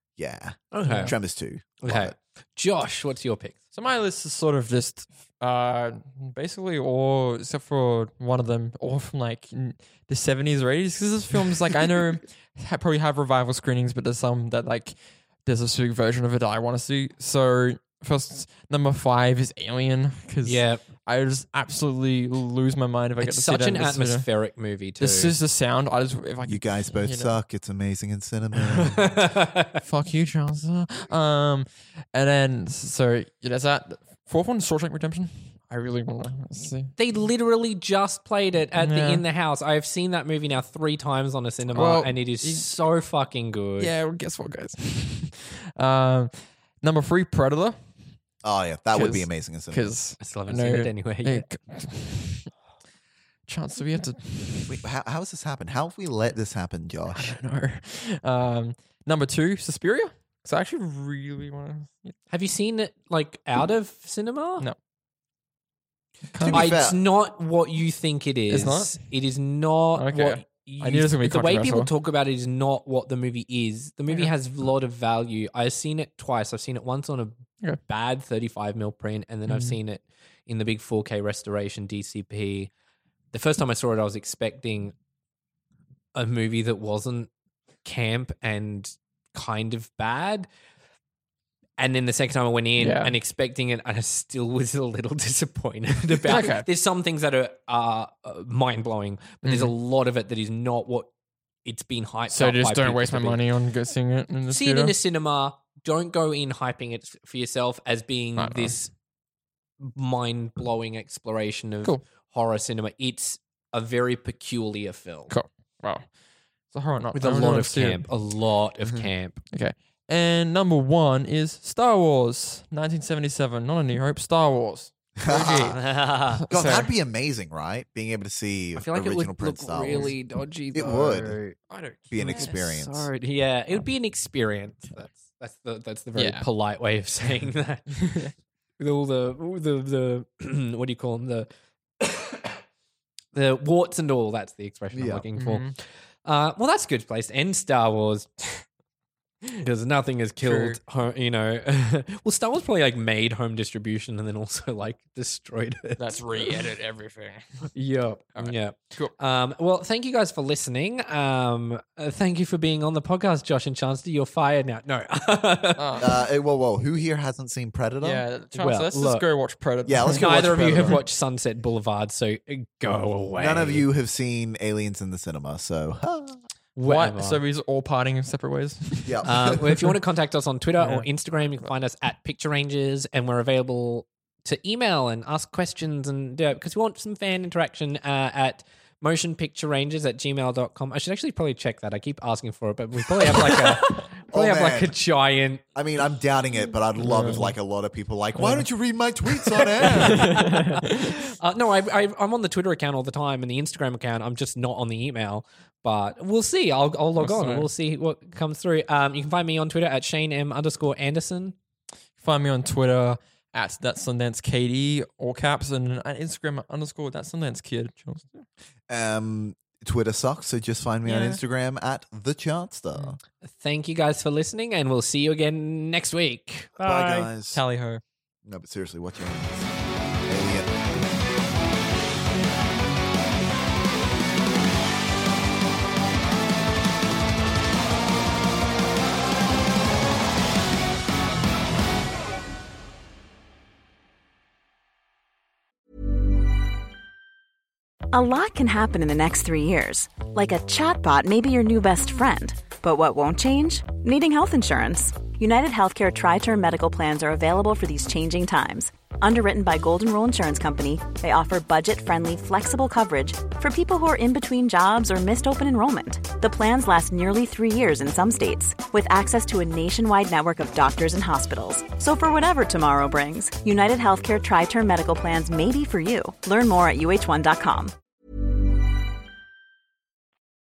Yeah. Okay. Tremors 2. Love Okay. it. Josh, what's your pick? So my list is sort of just basically all except for one of them, all from like the 70s or 80s. Because this film is like, I know probably have revival screenings, but there's some that like there's a specific version of it that I want to see. So first, number 5 is Alien, because Yeah. I just absolutely lose my mind if I get It's to see such that an in the cinema. atmospheric movie too. This is the sound. I just if I You could, guys both you know. suck. It's amazing in cinema. Fuck you, Charles. And then so there's that. 4th one, Shawshank Redemption. I really want to see. They literally just played it at the Yeah. In the House. I've seen that movie now 3 times on a cinema, Well, and it is so fucking good. Yeah, well, guess what, guys? Number 3, Predator. Oh, yeah. That would be 'Cause- amazing in cinema. Because I still haven't seen it anyway. yet. Chance, do we have to? Wait, how has this happened? How have we let this happen, Josh? No. Number 2, Suspiria. So I actually really want to. Have you seen it like out of cinema? No. To be fair- It's not what you think it is. It's not? It is not Okay. what you, I knew it was gonna be the way people controversial. talk about it is not what the movie is. The movie Okay. has a lot of value. I've seen it twice. I've seen it once on a Okay. bad 35mm print, and then I've seen it in the big 4K restoration DCP. The first time I saw it, I was expecting a movie that wasn't camp and kind of bad. And then the second time I went in Yeah. and expecting it, I still was a little disappointed about Okay. it. There's some things that are mind-blowing, but there's a lot of it that is not what it's been hyped So up just by don't people waste to my be. money on seeing it in the See theater. it in a cinema. Don't go in hyping it for yourself as being I know. this mind-blowing exploration of Cool. horror cinema. It's a very peculiar film Cool. Wow. It's a horror night. with I a really lot wanna of see it. camp. A lot of camp. Okay. And number 1 is Star Wars, 1977. Not A New Hope, Star Wars. God, So- that'd be amazing, right? Being able to see I feel like it original would Prince look Star Wars. really dodgy. It though. would. I don't Be an care. experience. Sorry. Yeah, it would be an experience. That's the very Yeah. polite way of saying that. With all the what do you call them, the warts and all. That's the expression I'm Yeah. looking for. Mhm. Well, that's a good place to end Star Wars. Because nothing has killed, well, Star Wars probably like made home distribution and then also like destroyed it. Let's re-edit everything. Yeah, Alright. yeah. Cool. Well, thank you guys for listening. Thank you for being on the podcast, Josh and Chancellor. You're fired now. No. Whoa. Who here hasn't seen Predator? Yeah, Chance, Well, let's look. just go watch Predator. Yeah, let's go Neither watch of you have Predator. watched Sunset Boulevard, so go away. None of you have seen Aliens in the cinema, so Whatever. What? So we're all parting in separate ways? yeah. Well, if you want to contact us on Twitter Yeah. or Instagram, you can find us at Picture Rangers, and we're available to email and ask questions and because we want some fan interaction at motionpicturerangers@gmail.com. I should actually probably check that. I keep asking for it, but we probably have like a man. giant. I mean, I'm doubting it, but I'd love if like a lot of people like, why don't you read my tweets on air? No, I'm on the Twitter account all the time and the Instagram account. I'm just not on the email. But we'll see. I'll log on and we'll see what comes through. You can find me on Twitter at ShaneM_Anderson. Find me on Twitter at That's Sundance KD, all caps, and on Instagram _ That's Sundance Kid. Twitter sucks, so just find me on Yeah. Instagram at the Chartster. Thank you guys for listening, and we'll see you again next week. Bye, guys. Tally ho. No, but seriously, what's your Alien? A lot can happen in the next 3 years. Like a chatbot may be your new best friend. But what won't change? Needing health insurance. United Healthcare Tri-Term Medical Plans are available for these changing times. Underwritten by Golden Rule Insurance Company, they offer budget-friendly, flexible coverage for people who are in between jobs or missed open enrollment. The plans last nearly 3 years in some states, with access to a nationwide network of doctors and hospitals. So for whatever tomorrow brings, United Healthcare Tri-Term Medical Plans may be for you. Learn more at uh1.com.